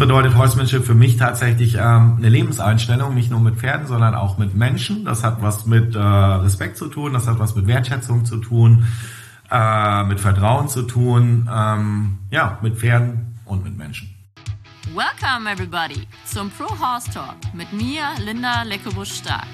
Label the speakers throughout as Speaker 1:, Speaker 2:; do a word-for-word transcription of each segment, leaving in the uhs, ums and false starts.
Speaker 1: bedeutet Horsemanship für mich tatsächlich ähm, eine Lebenseinstellung, nicht nur mit Pferden, sondern auch mit Menschen. Das hat was mit äh, Respekt zu tun, das hat was mit Wertschätzung zu tun, äh, mit Vertrauen zu tun, ähm, ja, mit Pferden und mit Menschen.
Speaker 2: Welcome everybody zum Pro Horse Talk mit mir, Linda Leckebusch-Stark.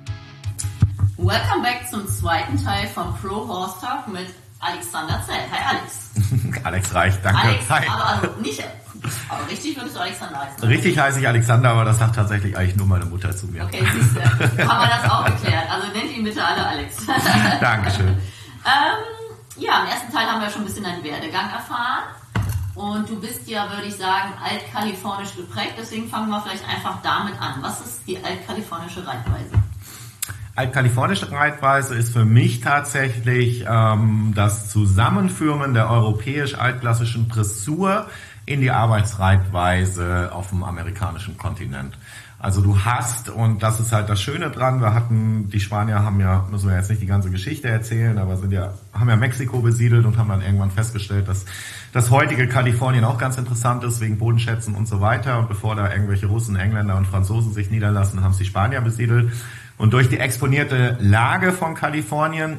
Speaker 2: Welcome back zum zweiten Teil vom Pro Horse Talk mit Alexander Zell. Hi Alex.
Speaker 1: Alex Reich, danke.
Speaker 2: Alex,
Speaker 1: Hi.
Speaker 2: aber also nicht, aber richtig würdest du Alexander heißen.
Speaker 1: Richtig heiße ich Alexander, aber das sagt tatsächlich eigentlich nur meine Mutter zu mir.
Speaker 2: Okay, siehst du, haben wir das auch geklärt. Also nennt ihn bitte alle Alex.
Speaker 1: Dankeschön.
Speaker 2: ähm, ja, im ersten Teil haben wir schon ein bisschen deinen Werdegang erfahren. Und du bist ja, würde ich sagen, altkalifornisch geprägt. Deswegen fangen wir vielleicht einfach damit an. Was ist die altkalifornische Reitweise?
Speaker 1: Altkalifornische Reitweise ist für mich tatsächlich ähm, das Zusammenführen der europäisch-altklassischen Dressur in die Arbeitsreitweise auf dem amerikanischen Kontinent. Also du hast, und das ist halt das Schöne dran, wir hatten, die Spanier haben ja, müssen wir jetzt nicht die ganze Geschichte erzählen, aber sind ja, haben ja Mexiko besiedelt und haben dann irgendwann festgestellt, dass das heutige Kalifornien auch ganz interessant ist, wegen Bodenschätzen und so weiter. Und bevor da irgendwelche Russen, Engländer und Franzosen sich niederlassen, haben es die Spanier besiedelt. Und durch die exponierte Lage von Kalifornien,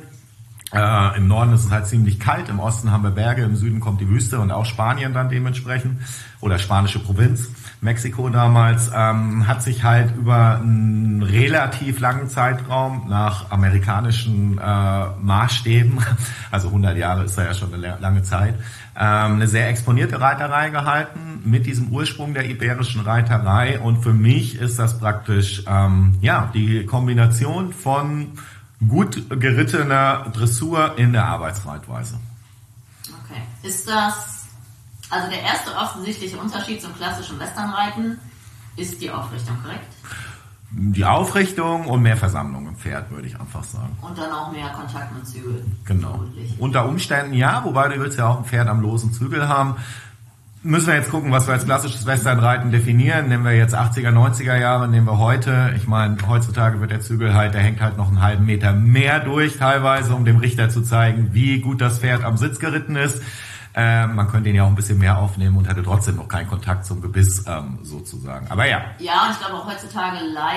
Speaker 1: äh, im Norden ist es halt ziemlich kalt, im Osten haben wir Berge, im Süden kommt die Wüste und auch Spanien dann dementsprechend, oder spanische Provinz, Mexiko damals, ähm, hat sich halt über einen relativ langen Zeitraum nach amerikanischen äh, Maßstäben, also hundert Jahre ist da ja schon eine lange Zeit, ähm, eine sehr exponierte Reiterei gehalten mit diesem Ursprung der iberischen Reiterei. Und für mich ist das praktisch ähm, ja die Kombination von gut gerittener Dressur in der Arbeitsreitweise.
Speaker 2: Okay. Ist das, also der erste offensichtliche Unterschied zum klassischen Westernreiten ist die Aufrichtung, korrekt?
Speaker 1: Die Aufrichtung und mehr Versammlung im Pferd, würde ich einfach sagen.
Speaker 2: Und dann auch mehr Kontakt mit Zügel.
Speaker 1: Genau.
Speaker 2: Vermutlich.
Speaker 1: Unter Umständen ja, wobei du willst ja auch ein Pferd am losen Zügel haben. Müssen wir jetzt gucken, was wir als klassisches Westernreiten definieren. Nehmen wir jetzt achtziger, neunziger Jahre, nehmen wir heute. Ich meine, heutzutage wird der Zügel halt, der hängt halt noch einen halben Meter mehr durch teilweise, um dem Richter zu zeigen, wie gut das Pferd am Sitz geritten ist. Ähm, man könnte ihn ja auch ein bisschen mehr aufnehmen und hätte trotzdem noch keinen Kontakt zum Gebiss ähm, sozusagen. Aber ja.
Speaker 2: Ja, und ich glaube auch heutzutage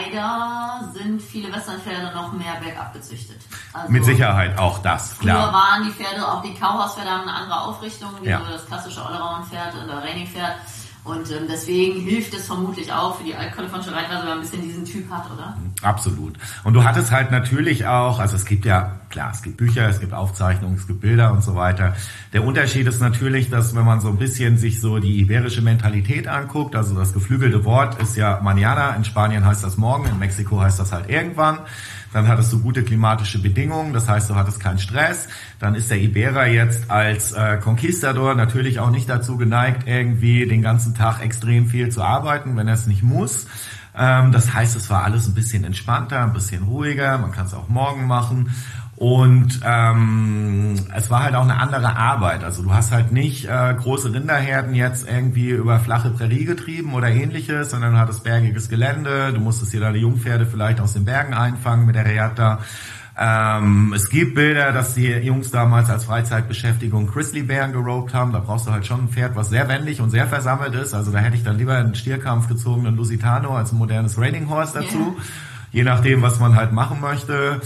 Speaker 2: leider sind viele Westernpferde noch mehr bergab gezüchtet. Also
Speaker 1: mit Sicherheit auch das, klar.
Speaker 2: Früher waren die Pferde, auch die Cowhouse-Pferde haben eine andere Aufrichtung, wie
Speaker 1: ja.
Speaker 2: so das klassische Allround-Pferd oder Reining-Pferd. Und ähm, deswegen hilft es vermutlich auch für die altkalifornische Reitweise, wenn man ein bisschen diesen Typ hat, oder?
Speaker 1: Absolut. Und du hattest halt natürlich auch, also es gibt ja, klar, es gibt Bücher, es gibt Aufzeichnungen, es gibt Bilder und so weiter. Der Unterschied ist natürlich, dass wenn man so ein bisschen sich so die iberische Mentalität anguckt, also das geflügelte Wort ist ja mañana, in Spanien heißt das morgen, in Mexiko heißt das halt irgendwann. Dann hattest du gute klimatische Bedingungen, das heißt, du hattest keinen Stress. Dann ist der Iberer jetzt als äh, Conquistador natürlich auch nicht dazu geneigt, irgendwie den ganzen Tag extrem viel zu arbeiten, wenn er es nicht muss. Ähm, das heißt, es war alles ein bisschen entspannter, ein bisschen ruhiger, man kann es auch morgen machen. Und ähm, es war halt auch eine andere Arbeit. Also du hast halt nicht äh, große Rinderherden jetzt irgendwie über flache Prärie getrieben oder ähnliches, sondern du hattest bergiges Gelände. Du musstest dir deine Jungpferde vielleicht aus den Bergen einfangen mit der Reatta. Ähm, es gibt Bilder, dass die Jungs damals als Freizeitbeschäftigung Grizzlybären geroped haben. Da brauchst du halt schon ein Pferd, was sehr wendig und sehr versammelt ist. Also da hätte ich dann lieber einen Stierkampf gezogenen Lusitano als ein modernes Reining Horse dazu. Yeah. Je nachdem, was man halt machen möchte.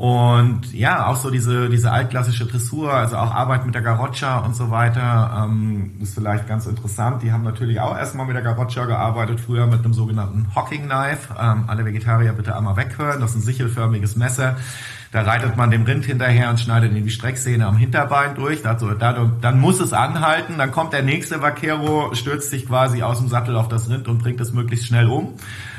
Speaker 1: Und ja, auch so diese diese altklassische Dressur, also auch Arbeit mit der Garrocha und so weiter, ähm, ist vielleicht ganz interessant. Die haben natürlich auch erstmal mit der Garrocha gearbeitet, früher mit einem sogenannten Hocking Knife. Ähm, alle Vegetarier bitte einmal weghören, das ist ein sichelförmiges Messer. Da reitet man dem Rind hinterher und schneidet in die Strecksehne am Hinterbein durch. Also, dann muss es anhalten, dann kommt der nächste Vaquero, stürzt sich quasi aus dem Sattel auf das Rind und bringt es möglichst schnell um.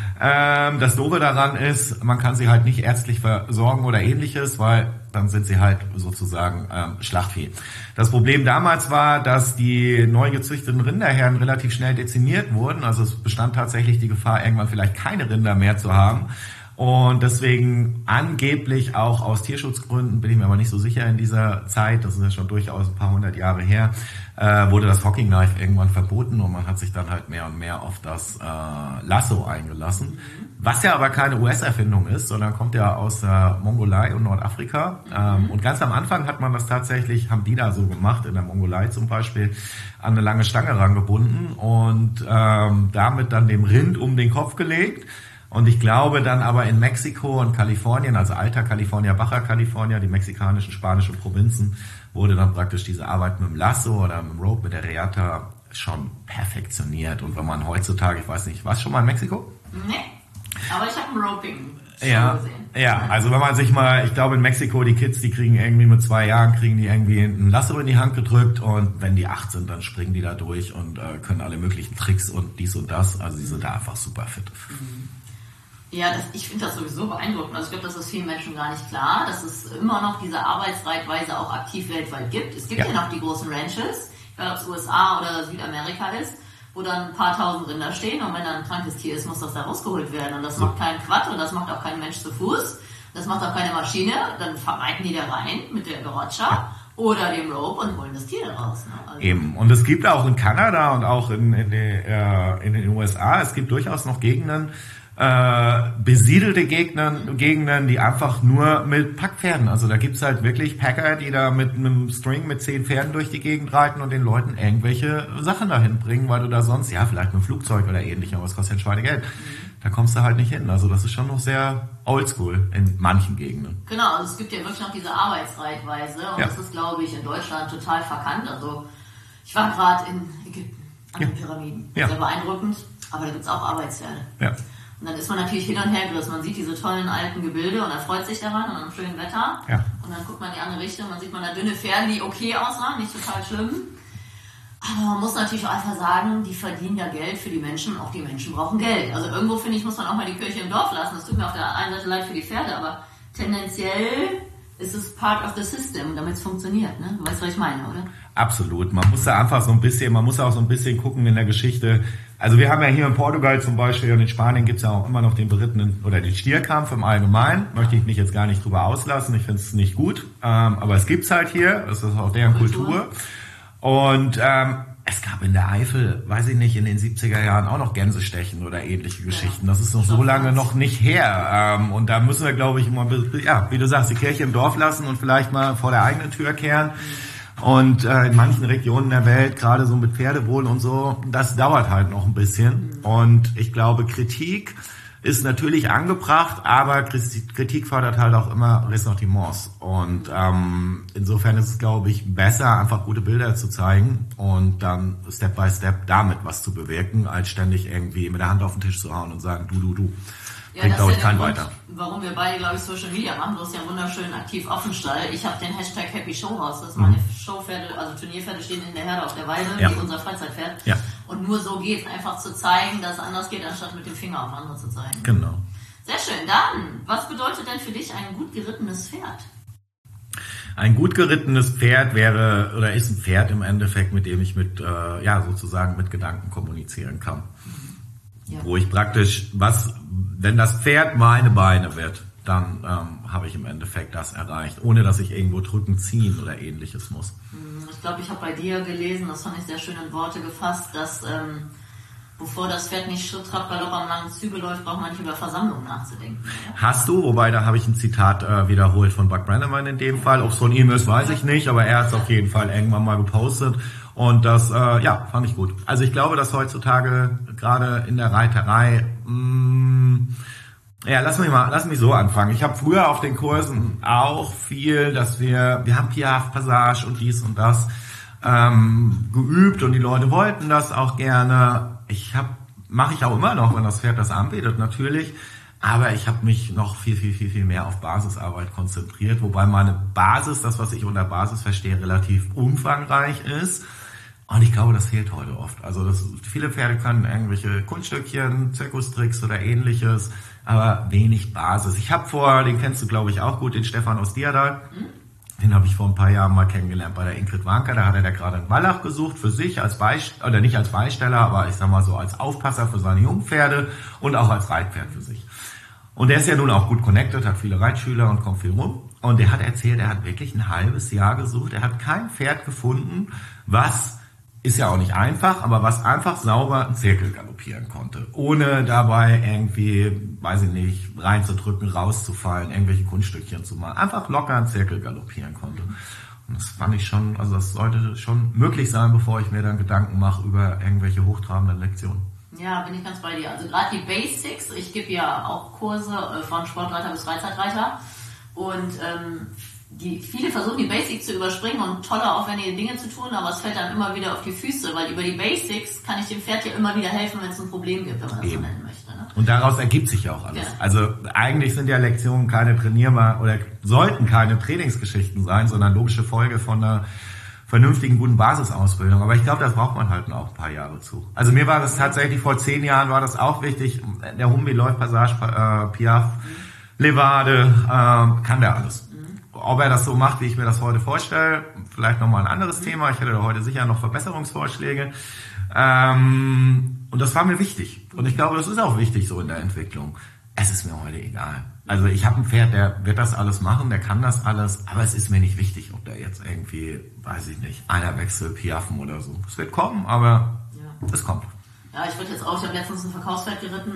Speaker 1: Ähm, das Doofe daran ist, man kann sie halt nicht ärztlich versorgen oder ähnliches, weil dann sind sie halt sozusagen ähm, Schlachtvieh. Das Problem damals war, dass die neu gezüchteten Rinderherden relativ schnell dezimiert wurden. Also es bestand tatsächlich die Gefahr, irgendwann vielleicht keine Rinder mehr zu haben. Und deswegen angeblich auch aus Tierschutzgründen, bin ich mir aber nicht so sicher in dieser Zeit, das ist ja schon durchaus ein paar hundert Jahre her, äh, wurde das Hocking Knife irgendwann verboten und man hat sich dann halt mehr und mehr auf das äh, Lasso eingelassen. Was ja aber keine U S-Erfindung ist, sondern kommt ja aus der Mongolei und Nordafrika. Ähm, und ganz am Anfang hat man das tatsächlich, haben die da so gemacht, in der Mongolei zum Beispiel, an eine lange Stange rangebunden und ähm, damit dann dem Rind um den Kopf gelegt. Und ich glaube dann aber in Mexiko und Kalifornien, also Alta California, Baja California, die mexikanischen, spanischen Provinzen, wurde dann praktisch diese Arbeit mit dem Lasso oder mit dem Rope, mit der Reata schon perfektioniert. Und wenn man heutzutage, ich weiß nicht, warst du schon mal in Mexiko?
Speaker 2: Nee, aber ich habe ein Roping
Speaker 1: ja,
Speaker 2: gesehen.
Speaker 1: Ja, also wenn man sich mal, ich glaube in Mexiko, die Kids, die kriegen irgendwie mit zwei Jahren, kriegen die irgendwie ein Lasso in die Hand gedrückt und wenn die acht sind, dann springen die da durch und äh, können alle möglichen Tricks und dies und das. Also die sind da einfach super fit.
Speaker 2: Mhm. Ja, das, ich finde das sowieso beeindruckend. Also ich glaube, das ist vielen Menschen gar nicht klar, dass es immer noch diese Arbeitsreitweise auch aktiv weltweit gibt. Es gibt ja, ja noch die großen Ranches, egal ob es U S A oder Südamerika ist, wo dann ein paar tausend Rinder stehen und wenn da ein krankes Tier ist, muss das da rausgeholt werden. Und das so. macht keinen Quad und das macht auch kein Mensch zu Fuß. Das macht auch keine Maschine. Dann reiten die da rein mit der Garocha ja. oder dem Rope und holen das Tier da raus. Ne? Also
Speaker 1: eben. Und es gibt auch in Kanada und auch in, in, die, äh, in den U S A, es gibt durchaus noch Gegenden, Äh, besiedelte Gegenden, Gegenden, die einfach nur mit Packpferden, also da gibt's halt wirklich Packer, die da mit einem String mit zehn Pferden durch die Gegend reiten und den Leuten irgendwelche Sachen dahin bringen, weil du da sonst, ja, vielleicht mit einem Flugzeug oder ähnlichem, aber es kostet ja Schweinegeld. Da kommst du halt nicht hin. Also das ist schon noch sehr oldschool in manchen Gegenden.
Speaker 2: Genau, also es gibt ja wirklich noch diese Arbeitsreitweise und ja. das ist, glaube ich, in Deutschland total verkannt. Also ich war gerade in Ägypten an den ja. Pyramiden. Ja. Sehr beeindruckend, aber da gibt's auch Arbeitspferde. Ja. Und dann ist man natürlich hin und her gerissen. Man sieht diese tollen alten Gebilde und erfreut sich daran und am schönen Wetter. Ja. Und dann guckt man in die andere Richtung, man sieht man da dünne Pferde, die okay aussahen, nicht total schlimm. Aber man muss natürlich auch einfach sagen, die verdienen ja Geld für die Menschen und auch die Menschen brauchen Geld. Also irgendwo, finde ich, muss man auch mal die Kirche im Dorf lassen. Das tut mir auf der einen Seite leid für die Pferde, aber tendenziell ist es part of the system, damit es funktioniert. Ne? Du weißt, was ich meine, oder?
Speaker 1: Absolut. Man muss da einfach so ein bisschen, man muss auch so ein bisschen gucken in der Geschichte. Also wir haben ja hier in Portugal zum Beispiel und in Spanien gibt's ja auch immer noch den berittenen oder den Stierkampf im Allgemeinen. Möchte ich mich jetzt gar nicht drüber auslassen. Ich finde es nicht gut. Ähm, aber es gibt's halt hier. Das ist auch deren Kultur. Kultur. Und ähm, es gab in der Eifel, weiß ich nicht, in den siebziger Jahren auch noch Gänsestechen oder ähnliche Geschichten. Das ist noch so lange noch nicht her. Ähm, und da müssen wir, glaube ich, immer, ja, wie du sagst, die Kirche im Dorf lassen und vielleicht mal vor der eigenen Tür kehren. Und äh, in manchen Regionen der Welt, gerade so mit Pferdewohl und so, das dauert halt noch ein bisschen. Und ich glaube, Kritik ist natürlich angebracht, aber Kritik fördert halt auch immer Ressentiments. Und ähm, insofern ist es, glaube ich, besser, einfach gute Bilder zu zeigen und dann Step by Step damit was zu bewirken, als ständig irgendwie mit der Hand auf den Tisch zu hauen und sagen, du, du, du.
Speaker 2: Ja, bringt, glaube ich, keinen weiter. Warum wir beide, glaube ich, Social Media machen. Du hast ja wunderschön aktiv Offenstall. Ich habe den Hashtag Happy Show raus. Das ist meine mhm. Showpferde, also Turnierpferde stehen in der Herde auf der Weide, ja. wie unser Freizeitpferd. Ja. Und nur so geht es, einfach zu zeigen, dass es anders geht, anstatt mit dem Finger auf andere zu zeigen.
Speaker 1: Genau.
Speaker 2: Sehr schön. Dann, was bedeutet denn für dich ein gut gerittenes Pferd?
Speaker 1: Ein gut gerittenes Pferd wäre, oder ist ein Pferd im Endeffekt, mit dem ich mit, äh, ja, sozusagen mit Gedanken kommunizieren kann. Ja. Wo ich praktisch, was, wenn das Pferd meine Beine wird, dann ähm, habe ich im Endeffekt das erreicht, ohne dass ich irgendwo drücken, ziehen oder ähnliches muss.
Speaker 2: Ich glaube, ich habe bei dir gelesen, das fand ich sehr schön in Worte gefasst, dass ähm, bevor das Pferd nicht Schritt, Trab, Galopp am langen Zügel läuft, braucht man nicht über Versammlungen nachzudenken. Oder?
Speaker 1: Hast du, wobei da habe ich ein Zitat äh, wiederholt von Buck Brannaman in dem Fall. Ob es von ihm ist, weiß ich nicht, aber er hat es auf jeden Fall irgendwann mal gepostet. Und das, äh, ja, fand ich gut. Also ich glaube, dass heutzutage gerade in der Reiterei, mh, ja, lass mich mal, lass mich so anfangen. Ich habe früher auf den Kursen auch viel, dass wir, wir haben Piaffe, Passage und dies und das ähm, geübt und die Leute wollten das auch gerne. Ich habe, mache ich auch immer noch, wenn das Pferd das anbietet, natürlich. Aber ich habe mich noch viel, viel, viel, viel mehr auf Basisarbeit konzentriert, wobei meine Basis, das, was ich unter Basis verstehe, relativ umfangreich ist. Und ich glaube, das fehlt heute oft. Also das, viele Pferde können irgendwelche Kunststückchen, Zirkustricks oder ähnliches, aber wenig Basis. Ich habe vor, den kennst du, glaube ich, auch gut, den Stefan aus Dierdal. Den habe ich vor ein paar Jahren mal kennengelernt bei der Ingrid Wanker. Da hat er da gerade einen Wallach gesucht für sich als Beisteller, oder nicht als Beisteller, aber ich sag mal so als Aufpasser für seine Jungpferde und auch als Reitpferd für sich. Und der ist ja nun auch gut connected, hat viele Reitschüler und kommt viel rum. Und der hat erzählt, er hat wirklich ein halbes Jahr gesucht. Er hat kein Pferd gefunden, was, ist ja auch nicht einfach, aber was einfach sauber einen Zirkel galoppieren konnte. Ohne dabei irgendwie, weiß ich nicht, reinzudrücken, rauszufallen, irgendwelche Kunststückchen zu machen. Einfach locker einen Zirkel galoppieren konnte. Und das fand ich schon, also das sollte schon möglich sein, bevor ich mir dann Gedanken mache über irgendwelche hochtrabenden Lektionen.
Speaker 2: Ja, bin ich ganz bei dir. Also gerade die Basics, ich gebe ja auch Kurse von Sportreiter bis Freizeitreiter und ähm, die viele versuchen die Basics zu überspringen und tolle aufwendige Dinge zu tun, aber es fällt dann immer wieder auf die Füße, weil über die Basics kann ich dem Pferd ja immer wieder helfen, wenn es ein Problem gibt, wenn man das so nennen möchte. Ne?
Speaker 1: Und daraus ergibt sich ja auch alles.
Speaker 2: Ja.
Speaker 1: Also eigentlich sind ja Lektionen keine trainierbar oder sollten keine Trainingsgeschichten sein, sondern logische Folge von einer vernünftigen, guten Basisausbildung. Aber ich glaube, das braucht man halt auch ein paar Jahre zu. Also mir war das tatsächlich vor zehn Jahren war das auch wichtig. Der Humbi läuft Passage, äh, Piaffe, Levade, äh, kann der alles. Ob er das so macht, wie ich mir das heute vorstelle, vielleicht nochmal ein anderes Thema. Ich hätte da heute sicher noch Verbesserungsvorschläge. Ähm, und das war mir wichtig. Und ich glaube, das ist auch wichtig so in der Entwicklung. Es ist mir heute egal. Also ich habe ein Pferd, der wird das alles machen, der kann das alles, aber es ist mir nicht wichtig, ob der jetzt irgendwie, weiß ich nicht, einer Wechsel, Piaffen oder so. Es wird kommen, aber ja. Es kommt.
Speaker 2: Ja, ich würde jetzt auch, ich habe letztens ein Verkaufspferd geritten,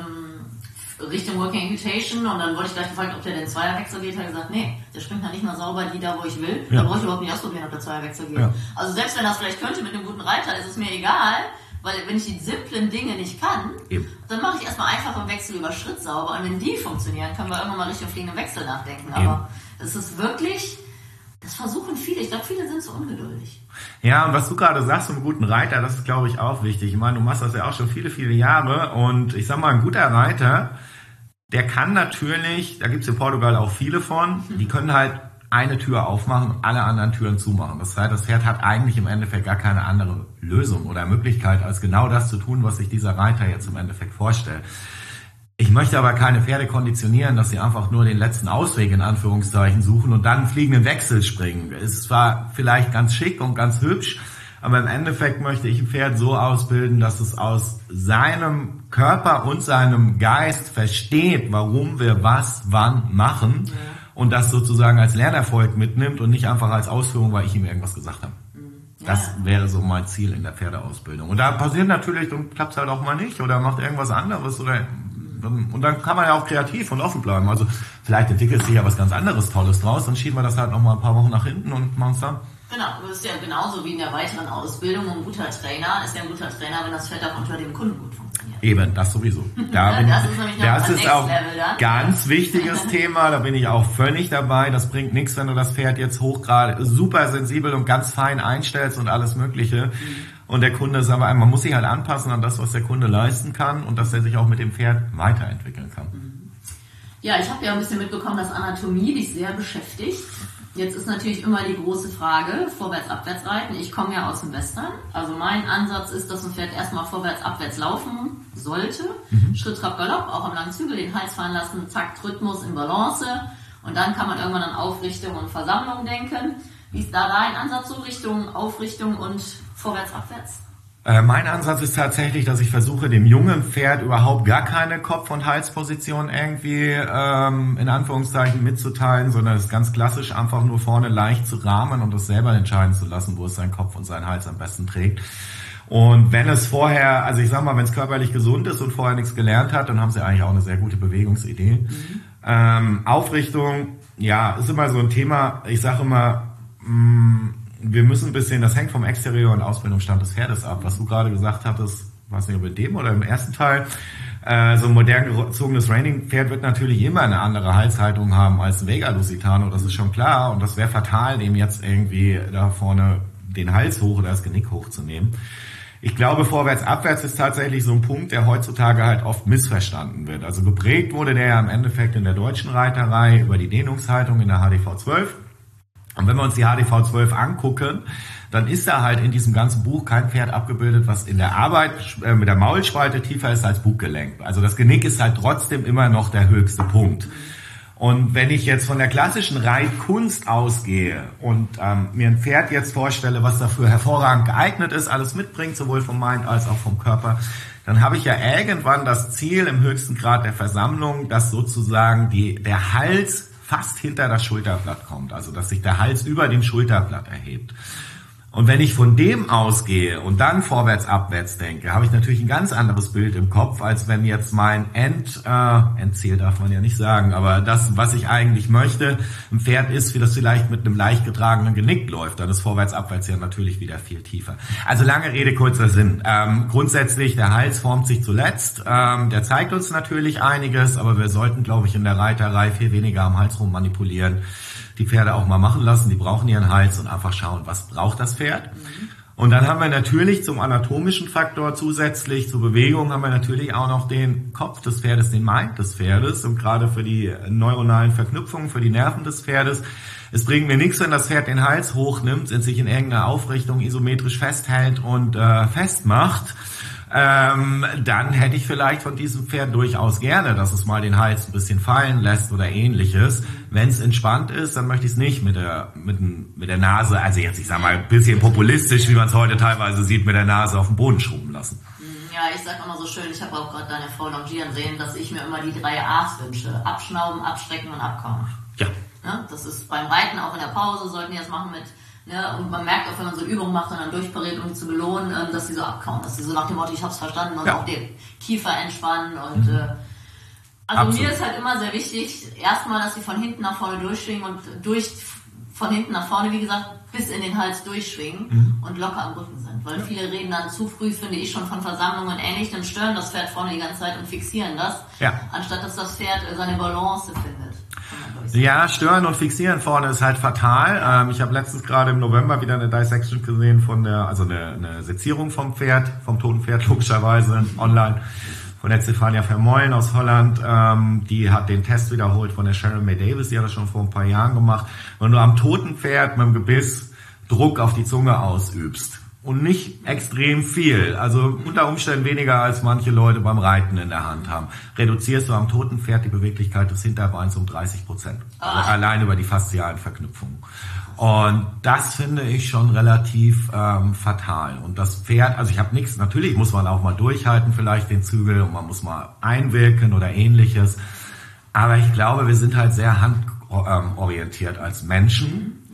Speaker 2: ähm, Richtung Working Equitation und dann wurde ich gleich gefragt, ob der den Zweierwechsel geht. Er hat gesagt, nee, der springt halt nicht mal sauber die da, wo ich will. Ja. Da brauche ich überhaupt nicht ausprobieren, ob der Zweierwechsel geht. Ja. Also selbst wenn das vielleicht könnte mit einem guten Reiter, ist es mir egal. Weil wenn ich die simplen Dinge nicht kann, Eben. dann mache ich erstmal einfach im Wechsel über Schritt sauber. Und wenn die funktionieren, können wir irgendwann mal Richtung fliegenden Wechsel nachdenken. Eben. Aber es ist wirklich, das versuchen viele. Ich glaube, viele sind so ungeduldig.
Speaker 1: Ja, und was du gerade sagst, um einen guten Reiter, das ist, glaube ich, auch wichtig. Ich meine, du machst das ja auch schon viele, viele Jahre. Und ich sag mal, ein guter Reiter, der kann natürlich, da gibt's in Portugal auch viele von, die können halt eine Tür aufmachen und alle anderen Türen zumachen. Das heißt, das Pferd hat eigentlich im Endeffekt gar keine andere Lösung oder Möglichkeit, als genau das zu tun, was sich dieser Reiter jetzt im Endeffekt vorstellt. Ich möchte aber keine Pferde konditionieren, dass sie einfach nur den letzten Ausweg in Anführungszeichen suchen und dann einen fliegenden Wechsel springen. Es ist zwar vielleicht ganz schick und ganz hübsch, aber im Endeffekt möchte ich ein Pferd so ausbilden, dass es aus seinem Körper und seinem Geist versteht, warum wir was wann machen. Ja. Und das sozusagen als Lernerfolg mitnimmt und nicht einfach als Ausführung, weil ich ihm irgendwas gesagt habe. Ja. Das wäre so mein Ziel in der Pferdeausbildung. Und da passiert natürlich, dann klappt es halt auch mal nicht oder macht irgendwas anderes oder und dann kann man ja auch kreativ und offen bleiben. Also vielleicht entwickelt sich ja was ganz anderes Tolles draus, dann schieben wir das halt noch mal ein paar Wochen nach hinten und machen es dann.
Speaker 2: Genau, das ist ja genauso wie in der weiteren Ausbildung. Ein guter Trainer ist ja ein guter Trainer, wenn das Pferd auch unter dem Kunden gut funktioniert.
Speaker 1: Eben, das sowieso. Da bin das ist, das ist auch ein ganz wichtiges Thema, da bin ich auch völlig dabei. Das bringt nichts, wenn du das Pferd jetzt hochgradig, super sensibel und ganz fein einstellst und alles Mögliche. Mhm. Und der Kunde ist aber, man muss sich halt anpassen an das, was der Kunde leisten kann und dass er sich auch mit dem Pferd weiterentwickeln kann.
Speaker 2: Ja, ich habe ja ein bisschen mitbekommen, dass Anatomie dich sehr beschäftigt. Jetzt ist natürlich immer die große Frage, vorwärts-abwärts reiten. Ich komme ja aus dem Western. Also mein Ansatz ist, dass ein Pferd erstmal vorwärts-abwärts laufen sollte. Mhm. Schritt, Trab, Galopp, auch am langen Zügel, den Hals fallen lassen, zack, Rhythmus in Balance. Und dann kann man irgendwann an Aufrichtung und Versammlung denken. Wie ist da dein Ansatz so Richtung Aufrichtung und vorwärts-abwärts?
Speaker 1: Mein Ansatz ist tatsächlich, dass ich versuche, dem jungen Pferd überhaupt gar keine Kopf- und Halsposition irgendwie ähm, in Anführungszeichen mitzuteilen, sondern es ganz klassisch einfach nur vorne leicht zu rahmen und es selber entscheiden zu lassen, wo es seinen Kopf und seinen Hals am besten trägt. Und wenn es vorher, also ich sag mal, wenn es körperlich gesund ist und vorher nichts gelernt hat, dann haben sie eigentlich auch eine sehr gute Bewegungsidee. Mhm. Ähm, Aufrichtung, ja, ist immer so ein Thema, ich sage immer, mh, wir müssen ein bisschen, das hängt vom Exterieur und Ausbildungsstand des Pferdes ab. Was du gerade gesagt hattest, weiß nicht, ob in dem oder im ersten Teil, äh, so ein modern gezogenes Reining-Pferd wird natürlich immer eine andere Halshaltung haben als ein Vega Lusitano, das ist schon klar. Und das wäre fatal, dem jetzt irgendwie da vorne den Hals hoch oder das Genick hochzunehmen. Ich glaube, vorwärts, abwärts ist tatsächlich so ein Punkt, der heutzutage halt oft missverstanden wird. Also geprägt wurde der ja im Endeffekt in der deutschen Reiterei über die Dehnungshaltung in der H D V zwölf. Und wenn wir uns die H D V zwölf angucken, dann ist da halt in diesem ganzen Buch kein Pferd abgebildet, was in der Arbeit äh, mit der Maulspalte tiefer ist als Buggelenk. Also das Genick ist halt trotzdem immer noch der höchste Punkt. Und wenn ich jetzt von der klassischen Reitkunst ausgehe und ähm, mir ein Pferd jetzt vorstelle, was dafür hervorragend geeignet ist, alles mitbringt, sowohl vom Mind als auch vom Körper, dann habe ich ja irgendwann das Ziel im höchsten Grad der Versammlung, dass sozusagen die, der Hals fast hinter das Schulterblatt kommt, also dass sich der Hals über dem Schulterblatt erhebt. Und wenn ich von dem ausgehe und dann vorwärts, abwärts denke, habe ich natürlich ein ganz anderes Bild im Kopf, als wenn jetzt mein End, äh, Endziel darf man ja nicht sagen, aber das, was ich eigentlich möchte, ein Pferd ist, wie das vielleicht mit einem leicht getragenen Genick läuft, dann ist vorwärts, abwärts ja natürlich wieder viel tiefer. Also lange Rede, kurzer Sinn. Ähm, grundsätzlich, der Hals formt sich zuletzt, ähm, der zeigt uns natürlich einiges, aber wir sollten, glaube ich, in der Reiterei viel weniger am Hals rum manipulieren. Die Pferde auch mal machen lassen, die brauchen ihren Hals und einfach schauen, was braucht das Pferd. Mhm. Und dann haben wir natürlich zum anatomischen Faktor zusätzlich, zur Bewegung haben wir natürlich auch noch den Kopf des Pferdes, den Mind des Pferdes und gerade für die neuronalen Verknüpfungen, für die Nerven des Pferdes. Es bringt mir nichts, wenn das Pferd den Hals hochnimmt, sich in irgendeiner Aufrichtung isometrisch festhält und äh, festmacht. Ähm, dann hätte ich vielleicht von diesem Pferd durchaus gerne, dass es mal den Hals ein bisschen fallen lässt oder ähnliches. Wenn es entspannt ist, dann möchte ich es nicht mit der mit, mit der Nase, also jetzt ich sag mal ein bisschen populistisch, wie man es heute teilweise sieht, mit der Nase auf den Boden schrubben lassen.
Speaker 2: Ja, ich sag immer so schön, ich habe auch gerade deine Frau longieren sehen, dass ich mir immer die drei A's wünsche. Abschnauben, abstrecken und abkauen.
Speaker 1: Ja.
Speaker 2: Ja, das ist beim Reiten, auch in der Pause, sollten die das machen mit. Ja, und man merkt auch, wenn man so Übungen macht und dann durchpariert, um die zu belohnen, dass die so abkauen, dass die so nach dem Motto, ich hab's verstanden und ja. auch den Kiefer entspannen und mhm. äh, also Absolut. Mir ist halt immer sehr wichtig, erstmal, dass sie von hinten nach vorne durchschwingen und durch von hinten nach vorne, wie gesagt, bis in den Hals durchschwingen mhm. und locker am Rücken sind, weil viele reden dann zu früh, finde ich, schon von Versammlungen ähnlich, dann stören das Pferd vorne die ganze Zeit und fixieren das, ja. anstatt dass das Pferd seine Balance findet.
Speaker 1: Ja, stören und fixieren vorne ist halt fatal. Ähm, ich habe letztens gerade im November wieder eine Dissection gesehen von der, also eine, eine Sezierung vom Pferd, vom toten Pferd logischerweise, online, von der Stefania Vermeulen aus Holland. Ähm, die hat den Test wiederholt von der Sharon May Davis, die hat das schon vor ein paar Jahren gemacht. Wenn du am toten Pferd mit dem Gebiss Druck auf die Zunge ausübst, und nicht extrem viel, also unter Umständen weniger als manche Leute beim Reiten in der Hand haben, reduzierst du am toten Pferd die Beweglichkeit des Hinterbeins um dreißig Prozent. Also allein über die faszialen Verknüpfungen. Und das finde ich schon relativ ähm, fatal. Und das Pferd, also ich habe nichts, natürlich muss man auch mal durchhalten vielleicht den Zügel und man muss mal einwirken oder ähnliches. Aber ich glaube, wir sind halt sehr handorientiert als Menschen.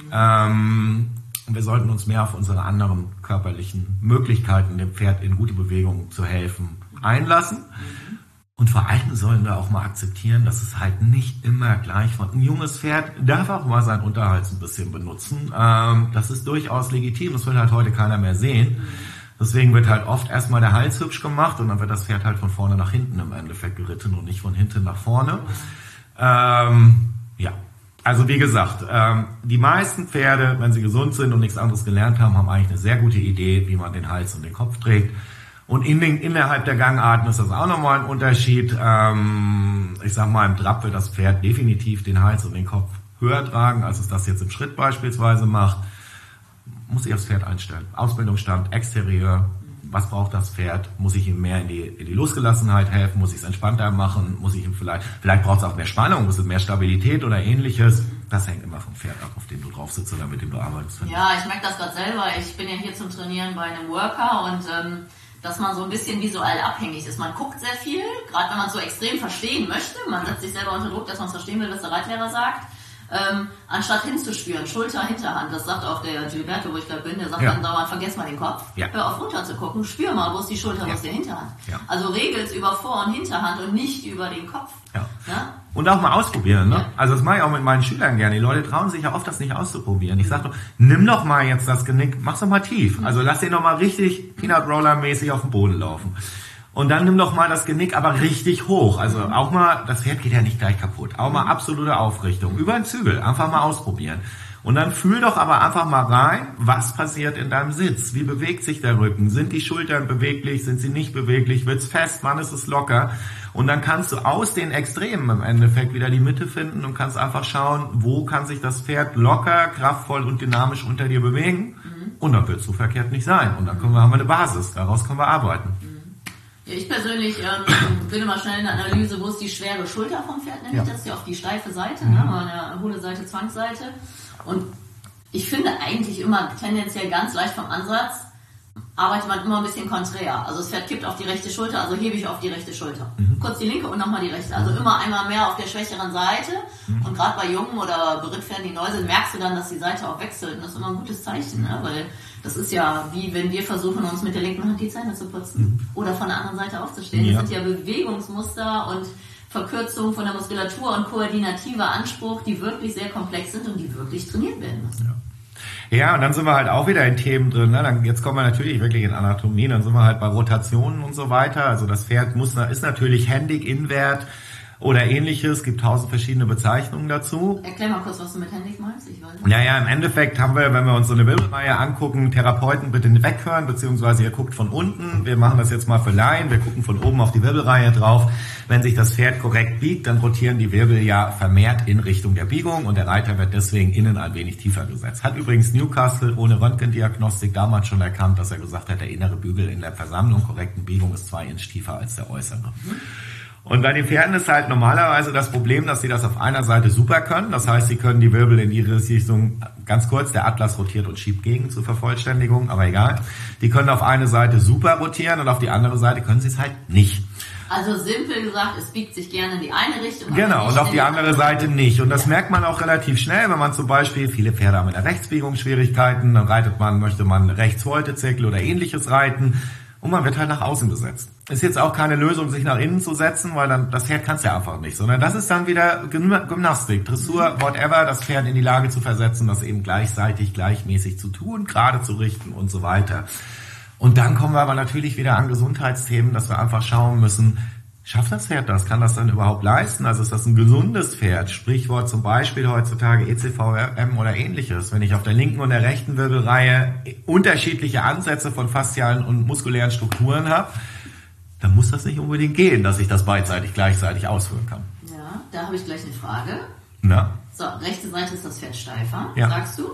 Speaker 1: Ähm, Und wir sollten uns mehr auf unsere anderen körperlichen Möglichkeiten, dem Pferd in gute Bewegung zu helfen, einlassen. Und vor allem sollen wir auch mal akzeptieren, dass es halt nicht immer gleich von ein junges Pferd darf auch mal seinen Unterhals ein bisschen benutzen. Ähm, das ist durchaus legitim, das will halt heute keiner mehr sehen. Deswegen wird halt oft erstmal der Hals hübsch gemacht und dann wird das Pferd halt von vorne nach hinten im Endeffekt geritten und nicht von hinten nach vorne. Ähm, ja. Also wie gesagt, ähm, die meisten Pferde, wenn sie gesund sind und nichts anderes gelernt haben, haben eigentlich eine sehr gute Idee, wie man den Hals und den Kopf trägt. Und in den, innerhalb der Gangarten ist das auch nochmal ein Unterschied. Ähm, ich sag mal, im Trab wird das Pferd definitiv den Hals und den Kopf höher tragen, als es das jetzt im Schritt beispielsweise macht. Muss ich aufs Pferd einstellen. Ausbildungsstand, Exterieur. Was braucht das Pferd? Muss ich ihm mehr in die, in die Losgelassenheit helfen? Muss ich es entspannter machen? Muss ich ihm vielleicht, vielleicht braucht es auch mehr Spannung, muss es mehr Stabilität oder ähnliches? Das hängt immer vom Pferd ab, auf dem du drauf sitzt oder mit dem du arbeitest.
Speaker 2: Ja, ich merke das gerade selber. Ich bin ja hier zum Trainieren bei einem Worker und ähm, dass man so ein bisschen visuell abhängig ist. Man guckt sehr viel, gerade wenn man es so extrem verstehen möchte. Man setzt sich selber unter Druck, dass man es verstehen will, was der Reitlehrer sagt. Ähm, anstatt hinzuspüren, Schulter, Hinterhand, das sagt auch der Gilberto, wo ich gerade bin, der sagt ja. dann dauernd, vergiss mal den Kopf, ja. hör auf runter zu gucken, spür mal, wo ist die Schulter, ja. wo ist die Hinterhand. Ja. Also regelt's über Vor- und Hinterhand und nicht über den Kopf.
Speaker 1: Ja. Ja? Und auch mal ausprobieren. Ne? Ja. Also das mache ich auch mit meinen Schülern gerne. Die Leute trauen sich ja oft, das nicht auszuprobieren. Ich sage doch, nimm doch mal jetzt das Genick, mach's doch mal tief. Also lass den doch mal richtig Peanut Roller mäßig auf den Boden laufen. Und dann nimm doch mal das Genick aber richtig hoch. Also auch mal, das Pferd geht ja nicht gleich kaputt. Auch mal absolute Aufrichtung. Über den Zügel. Einfach mal ausprobieren. Und dann fühl doch aber einfach mal rein, was passiert in deinem Sitz. Wie bewegt sich der Rücken? Sind die Schultern beweglich? Sind sie nicht beweglich? Wird's fest? Wann ist es locker? Und dann kannst du aus den Extremen im Endeffekt wieder die Mitte finden und kannst einfach schauen, wo kann sich das Pferd locker, kraftvoll und dynamisch unter dir bewegen. Und dann wird's so verkehrt nicht sein. Und dann können wir, haben wir eine Basis. Daraus können wir arbeiten.
Speaker 2: Ja, ich persönlich ähm, bin immer schnell in der Analyse, wo ist die schwere Schulter vom Pferd, nämlich ja. Das ist ja auf die steife Seite, mhm. ne, eine hohle Seite, Zwangsseite. Und ich finde eigentlich immer tendenziell ganz leicht vom Ansatz, arbeitet man immer ein bisschen konträr. Also das Pferd kippt auf die rechte Schulter, also hebe ich auf die rechte Schulter. Mhm. Kurz die linke und nochmal die rechte. Also immer einmal mehr auf der schwächeren Seite. Mhm. Und gerade bei jungen oder Berittpferden, die neu sind, merkst du dann, dass die Seite auch wechselt. Und das ist immer ein gutes Zeichen, ne? Weil das ist ja wie wenn wir versuchen, uns mit der linken Hand die Zähne zu putzen. Mhm. Oder von der anderen Seite aufzustehen. Ja. Das sind ja Bewegungsmuster und Verkürzung von der Muskulatur und koordinativer Anspruch, die wirklich sehr komplex sind und die wirklich trainiert werden müssen.
Speaker 1: Ja. Ja, und dann sind wir halt auch wieder in Themen drin. Ne? Dann, jetzt kommen wir natürlich wirklich in Anatomie, dann sind wir halt bei Rotationen und so weiter. Also das Pferd muss, ist natürlich händig, Innenwert oder ähnliches. Es gibt tausend verschiedene Bezeichnungen dazu.
Speaker 2: Erklär mal kurz, was du mit händig meinst. Ich weiß nicht.
Speaker 1: Naja, im Endeffekt haben wir, wenn wir uns so eine Wirbelreihe angucken, Therapeuten bitte weghören, beziehungsweise ihr guckt von unten. Wir machen das jetzt mal für Laien. Wir gucken von oben auf die Wirbelreihe drauf. Wenn sich das Pferd korrekt biegt, dann rotieren die Wirbel ja vermehrt in Richtung der Biegung und der Reiter wird deswegen innen ein wenig tiefer gesetzt. Hat übrigens Newcastle ohne Röntgendiagnostik damals schon erkannt, dass er gesagt hat, der innere Bügel in der Versammlung korrekten Biegung ist zwei Inch tiefer als der äußere. Mhm. Und bei den Pferden ist halt normalerweise das Problem, dass sie das auf einer Seite super können. Das heißt, sie können die Wirbel in ihre Richtung, ganz kurz, der Atlas rotiert und schiebt gegen zur Vervollständigung, aber egal. Die können auf eine Seite super rotieren und auf die andere Seite können sie es halt nicht.
Speaker 2: Also simpel gesagt, es biegt sich gerne in die eine Richtung.
Speaker 1: Genau, und auf die andere Seite nicht. Und das merkt man auch relativ schnell, wenn man zum Beispiel, viele Pferde haben mit der Rechtsbiegung Schwierigkeiten, dann reitet man, möchte man Rechtsvoltezirkel oder ähnliches reiten. Und man wird halt nach außen gesetzt. Ist jetzt auch keine Lösung, sich nach innen zu setzen, weil dann das Pferd kann es ja einfach nicht. Sondern das ist dann wieder Gymnastik, Dressur, whatever, das Pferd in die Lage zu versetzen, das eben gleichzeitig, gleichmäßig zu tun, gerade zu richten und so weiter. Und dann kommen wir aber natürlich wieder an Gesundheitsthemen, dass wir einfach schauen müssen, schafft das Pferd das? Kann das dann überhaupt leisten? Also ist das ein gesundes Pferd? Sprichwort zum Beispiel heutzutage E C V R M oder ähnliches. Wenn ich auf der linken und der rechten Wirbelreihe unterschiedliche Ansätze von faszialen und muskulären Strukturen habe, dann muss das nicht unbedingt gehen, dass ich das beidseitig gleichzeitig ausführen kann.
Speaker 2: Ja, da habe ich gleich eine Frage.
Speaker 1: Na?
Speaker 2: So, rechte Seite ist das Pferd steifer,
Speaker 1: ja.
Speaker 2: Sagst du?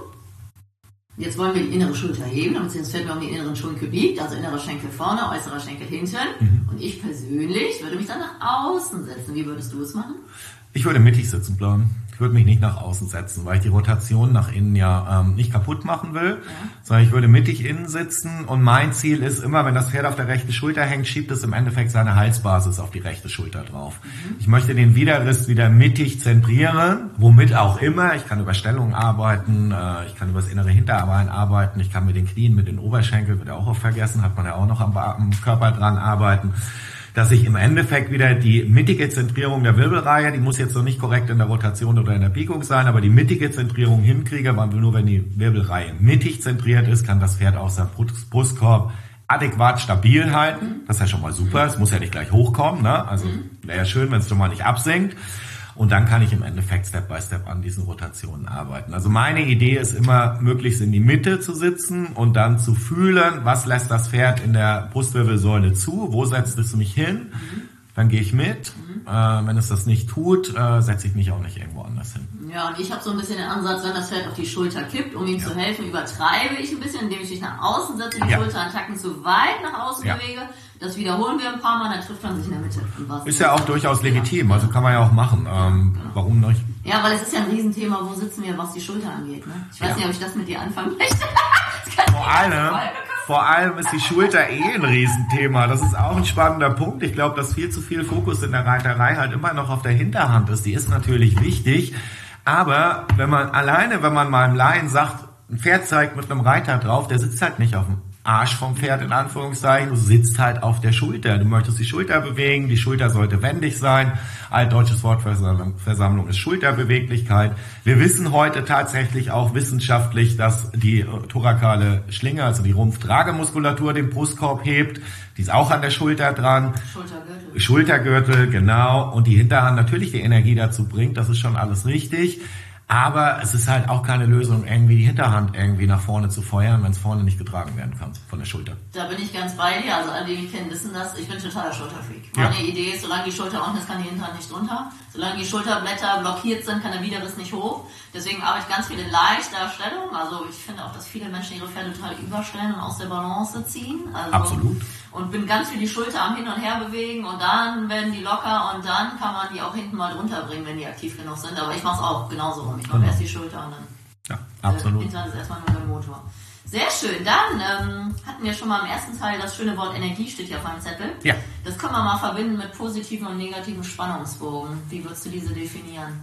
Speaker 2: Jetzt wollen wir die innere Schulter heben, damit sich das Pferd um die inneren Schenkel biegt, also innerer Schenkel vorne, äußerer Schenkel hinten. Mhm. Und ich persönlich würde mich dann nach außen setzen. Wie würdest du es machen?
Speaker 1: Ich würde mittig sitzen bleiben. Ich würde mich nicht nach außen setzen, weil ich die Rotation nach innen ja ähm, nicht kaputt machen will, ja. sondern ich würde mittig innen sitzen und mein Ziel ist immer, wenn das Pferd auf der rechten Schulter hängt, schiebt es im Endeffekt seine Halsbasis auf die rechte Schulter drauf. Mhm. Ich möchte den Widerriss wieder mittig zentrieren, womit auch immer. Ich kann über Stellungen arbeiten, äh, ich kann über das innere Hinterbein arbeiten, ich kann mit den Knien, mit den Oberschenkeln, wird ja auch oft vergessen, hat man ja auch noch am, am Körper dran arbeiten. Dass ich im Endeffekt wieder die mittige Zentrierung der Wirbelreihe, die muss jetzt noch nicht korrekt in der Rotation oder in der Biegung sein, aber die mittige Zentrierung hinkriege, weil nur wenn die Wirbelreihe mittig zentriert ist, kann das Pferd aus seinem Brustkorb adäquat stabil halten. Das ist ja schon mal super, es muss ja nicht gleich hochkommen, ne? Also wäre ja schön, wenn es schon mal nicht absinkt. Und dann kann ich im Endeffekt Step by Step an diesen Rotationen arbeiten. Also meine Idee ist immer, möglichst in die Mitte zu sitzen und dann zu fühlen, was lässt das Pferd in der Brustwirbelsäule zu, wo setzt es mich hin, dann gehe ich mit. Mhm. Äh, wenn es das nicht tut, äh, setze ich mich auch nicht irgendwo anders hin.
Speaker 2: Ja, und ich habe so ein bisschen den Ansatz, wenn das Pferd auf die Schulter kippt, um ihm ja. zu helfen, übertreibe ich ein bisschen, indem ich mich nach außen setze, die ja. Schulter einen Tacken zu weit nach außen ja. bewege. Das wiederholen wir ein paar Mal, dann trifft man sich in der Mitte.
Speaker 1: Ist ja auch durchaus legitim, also kann man ja auch machen. Ähm, genau. Warum nicht?
Speaker 2: Ja, weil es ist ja ein Riesenthema, wo sitzen wir, was die Schulter angeht. Ne? Ich weiß ja. nicht, ob ich das mit dir anfangen möchte.
Speaker 1: Vor allem, vor allem ist die Schulter eh ein Riesenthema. Das ist auch ein spannender Punkt. Ich glaube, dass viel zu viel Fokus in der Reiterei halt immer noch auf der Hinterhand ist. Die ist natürlich wichtig, aber wenn man alleine, wenn man mal einem Laien sagt, ein Pferd zeigt mit einem Reiter drauf, der sitzt halt nicht auf dem Arsch vom Pferd in Anführungszeichen, du sitzt halt auf der Schulter. Du möchtest die Schulter bewegen, die Schulter sollte wendig sein. Altdeutsches Wort für Versammlung ist Schulterbeweglichkeit. Wir wissen heute tatsächlich auch wissenschaftlich, dass die thorakale Schlinge, also die Rumpftragemuskulatur, den Brustkorb hebt. Die ist auch an der Schulter dran. Schultergürtel. Schultergürtel, genau. Und die Hinterhand natürlich die Energie dazu bringt, das ist schon alles richtig. Aber es ist halt auch keine Lösung, irgendwie die Hinterhand irgendwie nach vorne zu feuern, wenn es vorne nicht getragen werden kann von der Schulter.
Speaker 2: Da bin ich ganz bei dir. Also alle, die mich kennen, wissen das. Ich bin totaler Schulterfreak. Meine ja. Idee ist, solange die Schulter unten ist, kann die Hinterhand nicht runter. Solange die Schulterblätter blockiert sind, kann der Widerriss nicht hoch. Deswegen arbeite ich ganz viel in leichter Stellung. Also ich finde auch, dass viele Menschen ihre Pferde total überstellen und aus der Balance ziehen. Also
Speaker 1: absolut.
Speaker 2: Und bin ganz viel die Schulter am Hin und Her bewegen und dann werden die locker und dann kann man die auch hinten mal drunter bringen, wenn die aktiv genug sind. Aber ich mache es auch genauso rum. Ich mache genau. erst die Schulter und dann
Speaker 1: ja, absolut.
Speaker 2: Äh, Hinterhand ist erstmal nur der Motor. Sehr schön. Dann ähm, hatten wir schon mal im ersten Teil das schöne Wort Energie, steht hier auf meinem Zettel.
Speaker 1: Ja.
Speaker 2: Das können wir mal verbinden mit positiven und negativen Spannungsbogen. Wie würdest du diese definieren?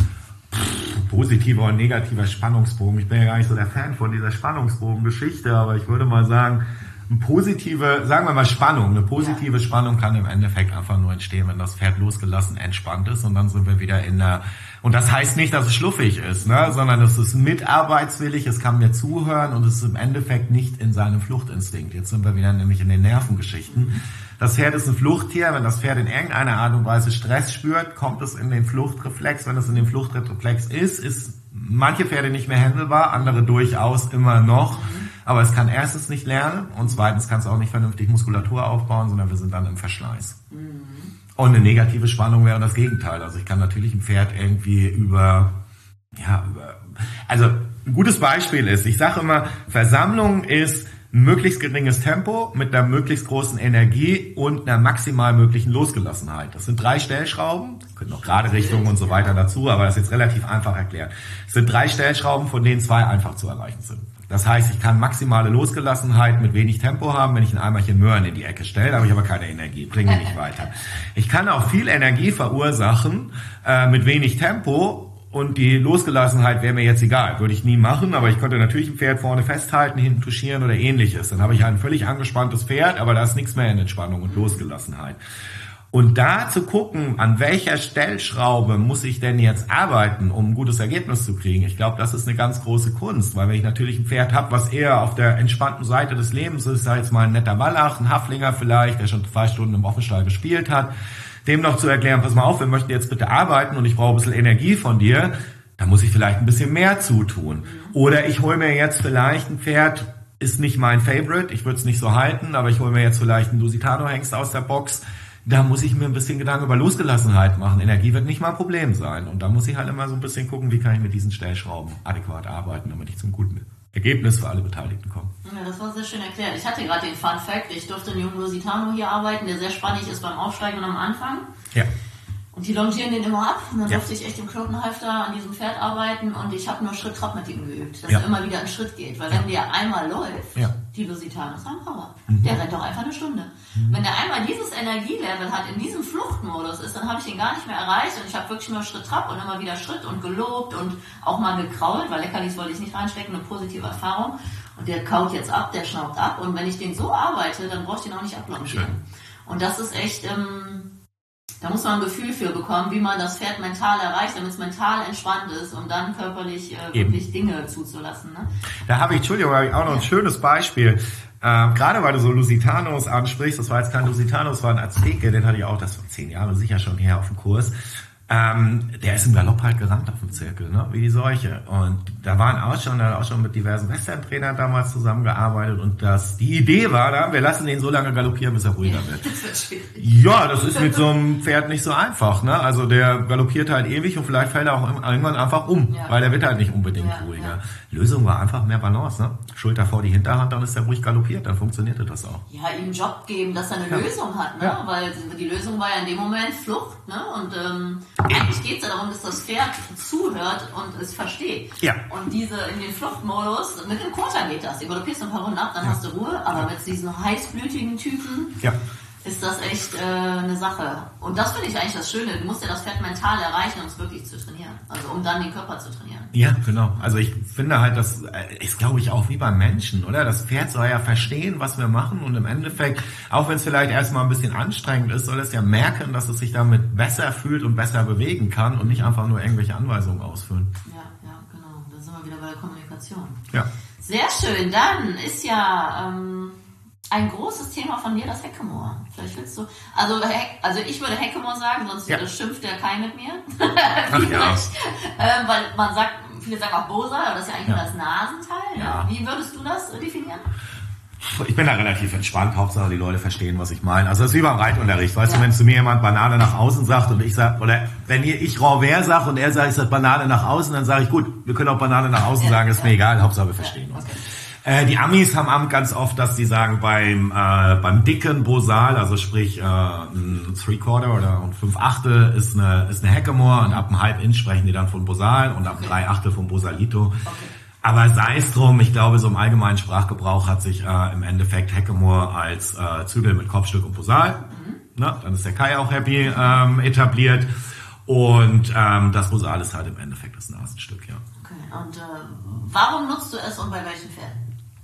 Speaker 1: Positiver und negativer Spannungsbogen. Ich bin ja gar nicht so der Fan von dieser Spannungsbogen-Geschichte, aber ich würde mal sagen, eine positive, sagen wir mal Spannung, eine positive ja. Spannung kann im Endeffekt einfach nur entstehen, wenn das Pferd losgelassen entspannt ist und dann sind wir wieder in der, und das heißt nicht, dass es schluffig ist, ne, sondern es ist mitarbeitswillig, es kann mir zuhören und es ist im Endeffekt nicht in seinem Fluchtinstinkt. Jetzt sind wir wieder nämlich in den Nervengeschichten. Das Pferd ist ein Fluchttier, wenn das Pferd in irgendeiner Art und Weise Stress spürt, kommt es in den Fluchtreflex. Wenn es in dem Fluchtreflex ist, ist manche Pferde nicht mehr handelbar, andere durchaus immer noch. Aber es kann erstens nicht lernen und zweitens kann es auch nicht vernünftig Muskulatur aufbauen, sondern wir sind dann im Verschleiß. Mhm. Und eine negative Spannung wäre das Gegenteil. Also ich kann natürlich ein Pferd irgendwie über, ja, über, also ein gutes Beispiel ist, ich sage immer, Versammlung ist ein möglichst geringes Tempo mit einer möglichst großen Energie und einer maximal möglichen Losgelassenheit. Das sind drei Stellschrauben, können noch gerade Richtungen und so weiter dazu, aber das ist jetzt relativ einfach erklärt. Es sind drei Stellschrauben, von denen zwei einfach zu erreichen sind. Das heißt, ich kann maximale Losgelassenheit mit wenig Tempo haben, wenn ich ein Eimerchen Möhren in die Ecke stelle, da habe ich aber keine Energie, bringe mich nicht weiter. Ich kann auch viel Energie verursachen äh, mit wenig Tempo und die Losgelassenheit wäre mir jetzt egal, würde ich nie machen, aber ich könnte natürlich ein Pferd vorne festhalten, hinten touchieren oder ähnliches. Dann habe ich ein völlig angespanntes Pferd, aber da ist nichts mehr in Entspannung und Losgelassenheit. Und da zu gucken, an welcher Stellschraube muss ich denn jetzt arbeiten, um ein gutes Ergebnis zu kriegen, ich glaube, das ist eine ganz große Kunst, weil wenn ich natürlich ein Pferd habe, was eher auf der entspannten Seite des Lebens ist, sei jetzt mal ein netter Wallach, ein Haflinger vielleicht, der schon zwei Stunden im Offenstall gespielt hat, dem noch zu erklären, pass mal auf, wir möchten jetzt bitte arbeiten und ich brauche ein bisschen Energie von dir, da muss ich vielleicht ein bisschen mehr zutun. Oder ich hole mir jetzt vielleicht ein Pferd, ist nicht mein Favorite, ich würde es nicht so halten, aber ich hole mir jetzt vielleicht einen Lusitano-Hengst aus der Box. Da muss ich mir ein bisschen Gedanken über Losgelassenheit machen. Energie wird nicht mal ein Problem sein. Und da muss ich halt immer so ein bisschen gucken, wie kann ich mit diesen Stellschrauben adäquat arbeiten, damit ich zum guten Ergebnis für alle Beteiligten komme.
Speaker 2: Ja, das war sehr schön erklärt. Ich hatte gerade den Fun Fact, ich durfte einen jungen Lusitano hier arbeiten, der sehr spannend ist beim Aufsteigen und am Anfang.
Speaker 1: Ja.
Speaker 2: Und die longieren den immer ab. Und dann
Speaker 1: ja.
Speaker 2: durfte ich echt im Knotenhalfter an diesem Pferd arbeiten und ich habe nur Schritt-Trab mit ihm geübt, dass
Speaker 1: ja.
Speaker 2: er immer wieder einen Schritt geht. Weil
Speaker 1: ja.
Speaker 2: wenn der einmal läuft,
Speaker 1: ja.
Speaker 2: die Lusitanos haben Power.
Speaker 1: Mhm.
Speaker 2: Der rennt doch einfach eine Stunde. Mhm. Wenn der einmal dieses Energielevel hat, in diesem Fluchtmodus ist, dann habe ich ihn gar nicht mehr erreicht und ich habe wirklich nur Schritt-Trab und immer wieder Schritt und gelobt und auch mal gekrault, weil Leckerlis wollte ich nicht reinstecken, eine positive Erfahrung. Und der kaut jetzt ab, der schnaubt ab und wenn ich den so arbeite, dann brauche ich den auch nicht ablongieren. Und das ist echt... Ähm, Da muss man ein Gefühl für bekommen, wie man das Pferd mental erreicht, damit es mental entspannt ist, um dann körperlich äh, wirklich Dinge zuzulassen. Ne?
Speaker 1: Da habe ich, Entschuldigung, habe ich auch noch ein ja. schönes Beispiel. Ähm, gerade weil du so Lusitanos ansprichst, das war jetzt kein Lusitano, das war ein Azteke, den hatte ich auch, das war zehn Jahre sicher schon her auf dem Kurs. Ähm, der ist im Galopp halt gerannt auf dem Zirkel, ne? Wie die Seuche. Und da waren auch schon, da hat auch schon mit diversen Western-Trainern damals zusammengearbeitet und das, die Idee war da, wir lassen den so lange galoppieren, bis er ruhiger wird. Ja, das ist mit so einem Pferd nicht so einfach, ne? Also der galoppiert halt ewig und vielleicht fällt er auch irgendwann einfach um, ja. weil der wird halt nicht unbedingt ja, ruhiger. Ja. Lösung war einfach mehr Balance, ne? Schulter vor die Hinterhand, dann ist er ruhig galoppiert, dann funktionierte das auch.
Speaker 2: Ja, ihm einen Job geben, dass er eine ja. Lösung hat, ne?
Speaker 1: Ja.
Speaker 2: Weil die Lösung war ja in dem Moment Flucht, ne? Und ähm, eigentlich geht es ja darum, dass das Pferd zuhört und es versteht.
Speaker 1: Ja.
Speaker 2: Und diese in den Fluchtmodus, mit dem Quarter geht das. Du galoppierst ein paar Runden ab, dann ja. hast du Ruhe, aber ja. mit diesen heißblütigen Typen
Speaker 1: ja.
Speaker 2: ist das echt äh, eine Sache. Und das finde ich eigentlich das Schöne. Du musst ja das Pferd mental erreichen, um es wirklich zu trainieren. Also um dann den Körper zu trainieren.
Speaker 1: Ja, genau. Also ich finde halt, das ist, glaube ich, auch wie beim Menschen, oder? Das Pferd soll ja verstehen, was wir machen und im Endeffekt, auch wenn es vielleicht erstmal ein bisschen anstrengend ist, soll es ja merken, dass es sich damit besser fühlt und besser bewegen kann und nicht einfach nur irgendwelche Anweisungen ausführen.
Speaker 2: Ja, ja, genau. Da sind wir wieder bei der Kommunikation.
Speaker 1: Ja.
Speaker 2: Sehr schön. Dann ist ja... Ähm, ein großes Thema von dir, das Hackamore. Vielleicht willst du, also, also ich würde Hackamore sagen, sonst ja. schimpft der Kai mit mir. Ach, ja. äh, weil man sagt, viele sagen auch Bose, aber das ist ja eigentlich ja. nur das Nasenteil. Ja. Ne? Wie würdest du das definieren?
Speaker 1: Ich bin da relativ entspannt, Hauptsache die Leute verstehen, was ich meine. Also das ist wie beim Reitunterricht, weißt ja. du, wenn zu mir jemand Banane nach außen sagt und ich sag, oder wenn ich Renvers sage und er sagt, ich sag Banane nach außen, dann sage ich, gut, wir können auch Banane nach außen ja. sagen, ist mir egal, Hauptsache wir verstehen uns. Okay. Äh, die Amis haben ganz oft, dass die sagen, beim äh, beim dicken Bosal, also sprich äh, ein Three-Quarter oder ein Fünf-Achtel ist eine, ist eine Hackamore und ab einem Halb-Inch sprechen die dann von Bosal und ab okay. drei Achtel von Bosalito. Okay. Aber sei es drum, ich glaube, so im allgemeinen Sprachgebrauch hat sich äh, im Endeffekt Hackamore als äh, Zügel mit Kopfstück und Bosal, mhm. na, dann ist der Kai auch happy, ähm, etabliert. Und ähm, das Bosal ist halt im Endeffekt das Nasenstück, ja.
Speaker 2: Okay, und äh, warum nutzt du es und bei welchen Pferden?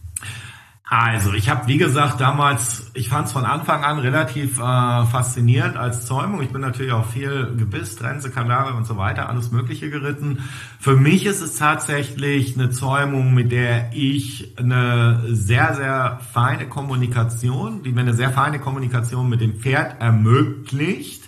Speaker 1: Also, ich habe, wie gesagt, damals, ich fand es von Anfang an relativ äh, faszinierend als Zäumung. Ich bin natürlich auch viel Gebiss, Trense, Kandare und so weiter, alles Mögliche geritten. Für mich ist es tatsächlich eine Zäumung, mit der ich eine sehr, sehr feine Kommunikation, die mir eine sehr feine Kommunikation mit dem Pferd ermöglicht,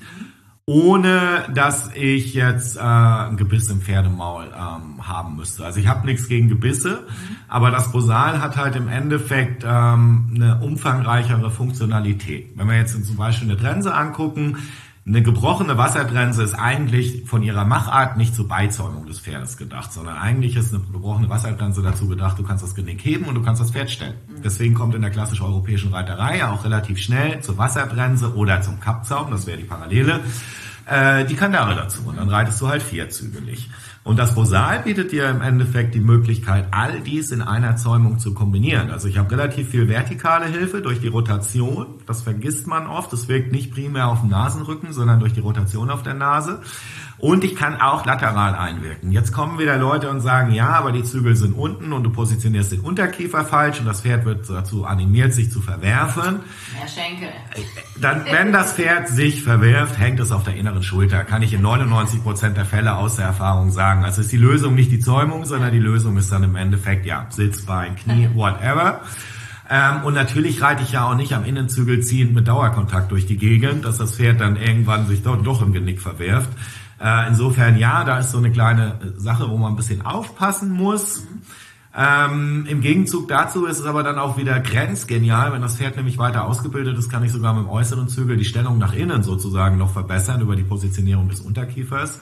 Speaker 1: ohne dass ich jetzt äh, ein Gebiss im Pferdemaul ähm, haben müsste. Also ich habe nichts gegen Gebisse, aber das Bosal hat halt im Endeffekt ähm, eine umfangreichere Funktionalität. Wenn wir jetzt zum Beispiel eine Trense angucken, eine gebrochene Wassertrense ist eigentlich von ihrer Machart nicht zur Beizäumung des Pferdes gedacht, sondern eigentlich ist eine gebrochene Wassertrense dazu gedacht, du kannst das Genick heben und du kannst das Pferd stellen. Deswegen kommt in der klassisch europäischen Reiterei ja auch relativ schnell zur Wassertrense oder zum Kappzaum, das wäre die Parallele, äh, die Kandare dazu. Und dann reitest du halt vierzügelig. Und das Bosal bietet dir im Endeffekt die Möglichkeit, all dies in einer Zäumung zu kombinieren. Also ich habe relativ viel vertikale Hilfe durch die Rotation. Das vergisst man oft. Das wirkt nicht primär auf dem Nasenrücken, sondern durch die Rotation auf der Nase. Und ich kann auch lateral einwirken. Jetzt kommen wieder Leute und sagen, ja, aber die Zügel sind unten und du positionierst den Unterkiefer falsch und das Pferd wird dazu animiert, sich zu verwerfen.
Speaker 2: Mehr Schenkel.
Speaker 1: Dann, wenn das Pferd sich verwirft, hängt es auf der inneren Schulter. Kann ich in neunundneunzig Prozent der Fälle aus der Erfahrung sagen. Also ist die Lösung nicht die Zäumung, sondern die Lösung ist dann im Endeffekt, ja, Sitz, Bein, Knie, whatever. Ähm, und natürlich reite ich ja auch nicht am Innenzügel ziehend mit Dauerkontakt durch die Gegend, dass das Pferd dann irgendwann sich doch, doch im Genick verwirft. Äh, insofern, ja, da ist so eine kleine Sache, wo man ein bisschen aufpassen muss. Mhm. Ähm, im Gegenzug dazu ist es aber dann auch wieder grenzgenial, wenn das Pferd nämlich weiter ausgebildet ist, kann ich sogar mit dem äußeren Zügel die Stellung nach innen sozusagen noch verbessern über die Positionierung des Unterkiefers.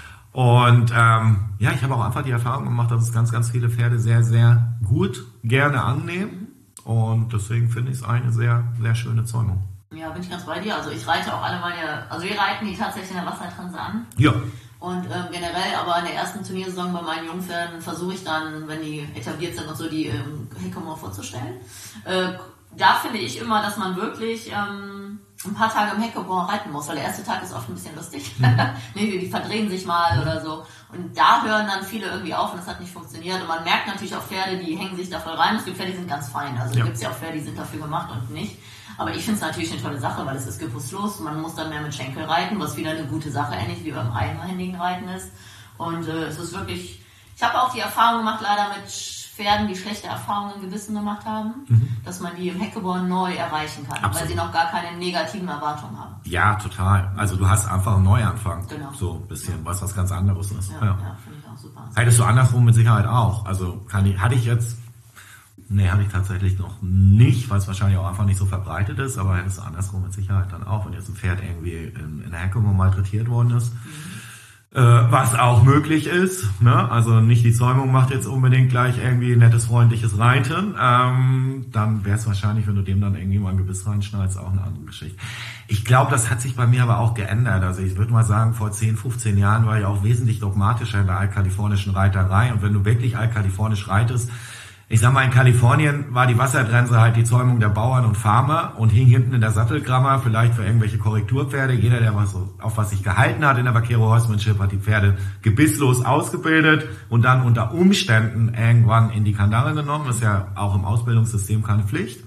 Speaker 1: Und ähm, ja, ich habe auch einfach die Erfahrung gemacht, dass es ganz, ganz viele Pferde sehr, sehr gut gerne annehmen. Und deswegen finde ich es eine sehr, sehr schöne Zäumung.
Speaker 2: Ja, bin ich ganz bei dir. Also ich reite auch alle meine, also wir reiten die tatsächlich in der Wassertranse an.
Speaker 1: Ja.
Speaker 2: Und ähm, generell, aber in der ersten Turniersaison bei meinen Jungpferden versuche ich dann, wenn die etabliert sind und so, die ähm, Hackamore vorzustellen. Äh, da finde ich immer, dass man wirklich ähm, ein paar Tage im Hackamore reiten muss, weil der erste Tag ist oft ein bisschen lustig. Mhm. nee, die verdrehen sich mal oder so. Und da hören dann viele irgendwie auf und das hat nicht funktioniert. Und man merkt natürlich auch Pferde, die hängen sich da voll rein. Es gibt Pferde, die sind ganz fein. Also ja. gibt es ja auch Pferde, die sind dafür gemacht und nicht. Aber ich finde es natürlich eine tolle Sache, weil es ist gepusslos. Man muss dann mehr mit Schenkel reiten, was wieder eine gute Sache, ähnlich wie beim einhändigen Reiten ist. Und äh, es ist wirklich, ich habe auch die Erfahrung gemacht, leider mit Pferden, die schlechte Erfahrungen in Gewissen gemacht haben, mhm. dass man die im Hackamore neu erreichen kann, Absolut. Weil sie noch gar keine negativen Erwartungen haben.
Speaker 1: Ja, total. Also du hast einfach einen Neuanfang.
Speaker 2: Genau.
Speaker 1: So ein bisschen, ja. was was ganz anderes ist.
Speaker 2: Ja, ja. ja finde ich auch super.
Speaker 1: Hättest du andersrum mit Sicherheit auch. Also kann ich, hatte ich jetzt, nee, hatte ich tatsächlich noch nicht, weil es wahrscheinlich auch einfach nicht so verbreitet ist, aber hättest du andersrum mit Sicherheit dann auch, wenn jetzt ein Pferd irgendwie in, in der Hackamore malträtiert worden ist. Mhm. Äh, was auch möglich ist, ne? Also nicht die Zäumung macht jetzt unbedingt gleich irgendwie nettes, freundliches Reiten, ähm, dann wäre es wahrscheinlich, wenn du dem dann irgendwie mal ein Gebiss reinschneidest, auch eine andere Geschichte. Ich glaube, das hat sich bei mir aber auch geändert. Also ich würde mal sagen, vor zehn, fünfzehn Jahren war ich auch wesentlich dogmatischer in der altkalifornischen Reiterei und wenn du wirklich altkalifornisch reitest, ich sag mal, in Kalifornien war die Wassertrense halt die Zäumung der Bauern und Farmer und hing hinten in der Sattelkrammer, vielleicht für irgendwelche Korrekturpferde. Jeder, der was, auf was sich gehalten hat in der Vaquero Horsemanship, hat die Pferde gebisslos ausgebildet und dann unter Umständen irgendwann in die Kandare genommen. Das ist ja auch im Ausbildungssystem keine Pflicht.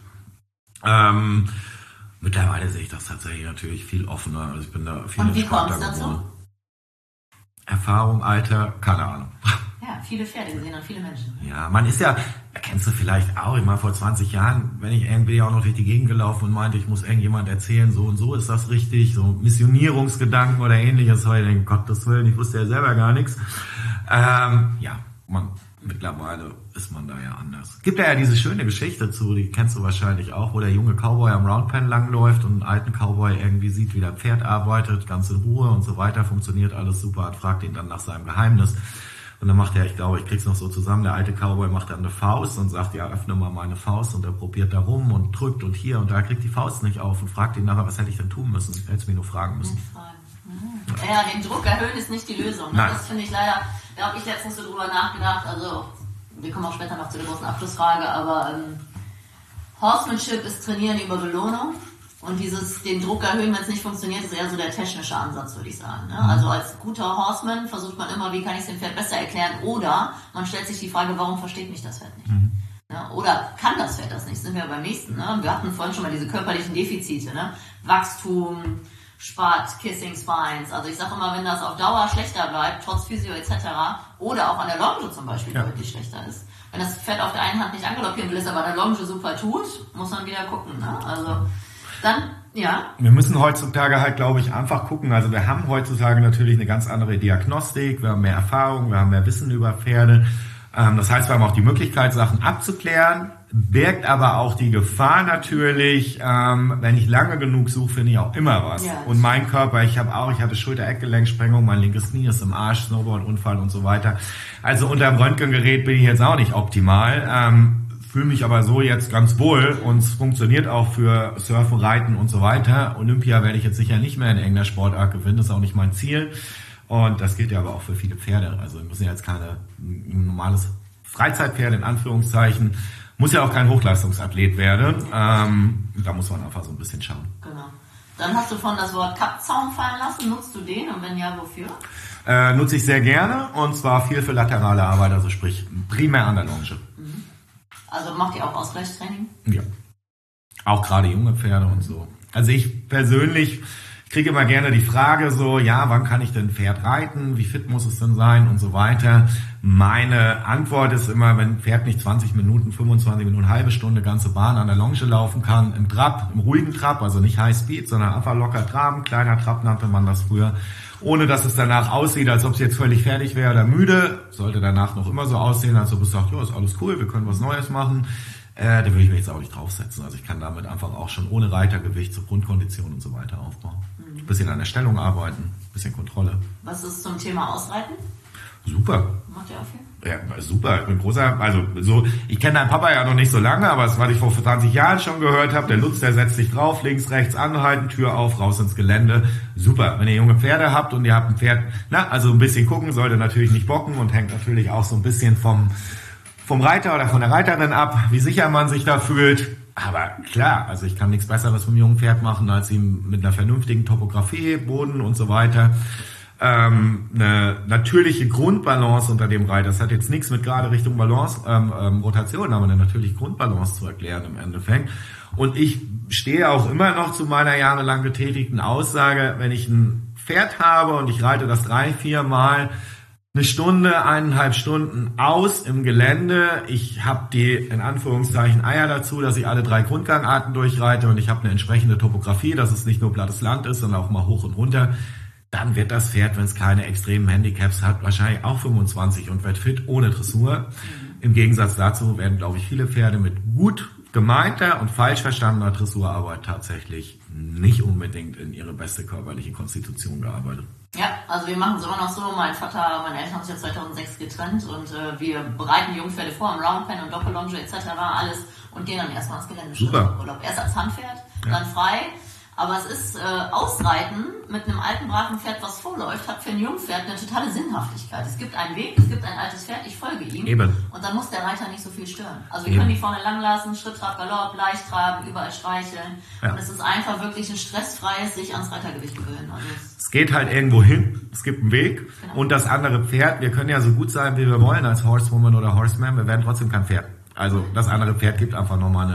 Speaker 1: Ähm, mittlerweile sehe ich das tatsächlich natürlich viel offener. Also ich bin da viel
Speaker 2: Und wie kommt es dazu?
Speaker 1: Erfahrung, Alter, keine Ahnung.
Speaker 2: Ja, viele Pferde gesehen und viele Menschen.
Speaker 1: Ja, man ist ja, kennst du vielleicht auch, ich meine vor zwanzig Jahren, wenn ich irgendwie auch noch durch die Gegend gelaufen und meinte, ich muss irgendjemand erzählen, so und so ist das richtig, so Missionierungsgedanken oder ähnliches, weil ich denke, Gottes Willen, ich wusste ja selber gar nichts. Ähm, ja, man, mittlerweile ist man da ja anders. Gibt ja, ja diese schöne Geschichte zu, die kennst du wahrscheinlich auch, wo der junge Cowboy am Roundpen langläuft und einen alten Cowboy irgendwie sieht, wie der Pferd arbeitet, ganz in Ruhe und so weiter, funktioniert alles super, und fragt ihn dann nach seinem Geheimnis. Und dann macht er, ich glaube, ich krieg's noch so zusammen, der alte Cowboy macht dann eine Faust und sagt, ja, öffne mal meine Faust, und er probiert da rum und drückt und hier und da, kriegt die Faust nicht auf und fragt ihn nachher, was hätte ich denn tun müssen? Hättest du mich nur fragen müssen.
Speaker 2: Mhm. Ja, den Druck erhöhen ist nicht die Lösung. Ne? Das finde ich leider, da habe ich letztens so drüber nachgedacht, also wir kommen auch später noch zu der großen Abschlussfrage, aber ähm, Horsemanship ist Trainieren über Belohnung. Und dieses, den Druck erhöhen, wenn es nicht funktioniert, ist eher so der technische Ansatz, würde ich sagen. Ne? Also als guter Horseman versucht man immer, wie kann ich es dem Pferd besser erklären, oder man stellt sich die Frage, warum versteht mich das Pferd nicht? Mhm. Ne? Oder kann das Pferd das nicht? Sind wir beim nächsten. Ne? Wir hatten vorhin schon mal diese körperlichen Defizite. Ne? Wachstum, Spat, Kissing Spines. Also ich sage immer, wenn das auf Dauer schlechter bleibt, trotz Physio et cetera, oder auch an der Longe zum Beispiel ja. deutlich schlechter ist. Wenn das Pferd auf der einen Hand nicht angaloppieren will, es aber an der Longe super tut, muss man wieder gucken. Ne? Also dann, ja.
Speaker 1: Wir müssen heutzutage halt, glaube ich, einfach gucken. Also wir haben heutzutage natürlich eine ganz andere Diagnostik, wir haben mehr Erfahrung, wir haben mehr Wissen über Pferde. Das heißt, wir haben auch die Möglichkeit, Sachen abzuklären, birgt aber auch die Gefahr natürlich, wenn ich lange genug suche, finde ich auch immer was. Ja. Und mein Körper, ich habe auch, ich hatte Schulter-Eckgelenksprengung, mein linkes Knie ist im Arsch, Snowboard-Unfall und so weiter. Also unter dem Röntgengerät bin ich jetzt auch nicht optimal. Fühle mich aber so jetzt ganz wohl und es funktioniert auch für Surfen, Reiten und so weiter. Olympia werde ich jetzt sicher nicht mehr in irgendeiner Sportart gewinnen, das ist auch nicht mein Ziel. Und das gilt ja aber auch für viele Pferde. Also wir müssen ja jetzt keine ein normales Freizeitpferd in Anführungszeichen, muss ja auch kein Hochleistungsathlet werden. Ähm, da muss man einfach so ein bisschen schauen.
Speaker 2: Genau. Dann hast du von das Wort Kappzaum fallen lassen. Nutzt du den und wenn ja, wofür?
Speaker 1: Äh, nutze ich sehr gerne und zwar viel für laterale Arbeit, also sprich primär an der Longe.
Speaker 2: Mhm. Also macht ihr auch Ausgleichstraining?
Speaker 1: Ja. Auch gerade junge Pferde und so. Also ich persönlich kriege immer gerne die Frage so, ja, wann kann ich denn Pferd reiten? Wie fit muss es denn sein? Und so weiter. Meine Antwort ist immer, wenn ein Pferd nicht zwanzig Minuten, fünfundzwanzig Minuten, halbe Stunde ganze Bahn an der Longe laufen kann, im Trab, im ruhigen Trab, also nicht High Speed, sondern einfach locker traben, kleiner Trab nannte man das früher, ohne dass es danach aussieht, als ob es jetzt völlig fertig wäre oder müde, sollte danach noch immer so aussehen, als ob es sagt, ja, ist alles cool, wir können was Neues machen. Äh, da würde ich mich jetzt auch nicht draufsetzen. Also ich kann damit einfach auch schon ohne Reitergewicht zur Grundkondition und so weiter aufbauen. Mhm. Ein bisschen an der Stellung arbeiten, ein bisschen Kontrolle.
Speaker 2: Was ist zum Thema Ausreiten?
Speaker 1: Super.
Speaker 2: Macht ihr auch viel?
Speaker 1: Ja, super. Ich bin großer, also so, ich kenne deinen Papa ja noch nicht so lange, aber es, was ich vor zwanzig Jahren schon gehört habe, der Lutz, der setzt sich drauf, links, rechts anhalten, Tür auf, raus ins Gelände. Super. Wenn ihr junge Pferde habt und ihr habt ein Pferd, na, also ein bisschen gucken, sollte natürlich nicht bocken und hängt natürlich auch so ein bisschen vom vom Reiter oder von der Reiterin ab, wie sicher man sich da fühlt. Aber klar, also ich kann nichts Besseres vom jungen Pferd machen, als ihm mit einer vernünftigen Topografie, Boden und so weiter ähm, eine natürliche Grundbalance unter dem Reiter. Das hat jetzt nichts mit gerade Richtung Balance, ähm, ähm, Rotation, aber eine natürliche Grundbalance zu erklären im Endeffekt. Und ich stehe auch immer noch zu meiner jahrelang getätigten Aussage, wenn ich ein Pferd habe und ich reite das drei, vier Mal eine Stunde, eineinhalb Stunden aus im Gelände. Ich habe die, in Anführungszeichen, Eier dazu, dass ich alle drei Grundgangarten durchreite und ich habe eine entsprechende Topografie, dass es nicht nur plattes Land ist, sondern auch mal hoch und runter. Dann wird das Pferd, wenn es keine extremen Handicaps hat, wahrscheinlich auch fünfundzwanzig und wird fit ohne Dressur. Im Gegensatz dazu werden, glaube ich, viele Pferde mit gut gemeinter und falsch verstandener Dressurarbeit tatsächlich nicht unbedingt in ihre beste körperliche Konstitution gearbeitet.
Speaker 2: Ja, also wir machen es immer noch so. Mein Vater, meine Eltern haben sich ja zweitausendsechs getrennt und äh, wir bereiten Jungpferde vor im Roundpen und Doppellonge et cetera alles und gehen dann erstmal ins Gelände.
Speaker 1: Super.
Speaker 2: Urlaub. Erst als Handpferd,
Speaker 1: ja.
Speaker 2: Dann frei. Aber es ist äh, Ausreiten mit einem alten, braven Pferd, was vorläuft, hat für ein Jungpferd eine totale Sinnhaftigkeit. Es gibt einen Weg, es gibt ein altes Pferd, ich folge ihm.
Speaker 1: Eben.
Speaker 2: Und dann muss der Reiter nicht so viel stören. Also wir
Speaker 1: Eben.
Speaker 2: können die vorne lang lassen, Schritt, Trab, Galopp, leicht traben, überall streicheln. Ja. Und es ist einfach wirklich ein stressfreies sich ans Reitergewicht gewöhnen. Also
Speaker 1: es geht halt irgendwo hin, es gibt einen Weg. Genau. Und das andere Pferd, wir können ja so gut sein, wie wir wollen als Horsewoman oder Horseman, wir werden trotzdem kein Pferd. Also das andere Pferd gibt einfach nochmal eine,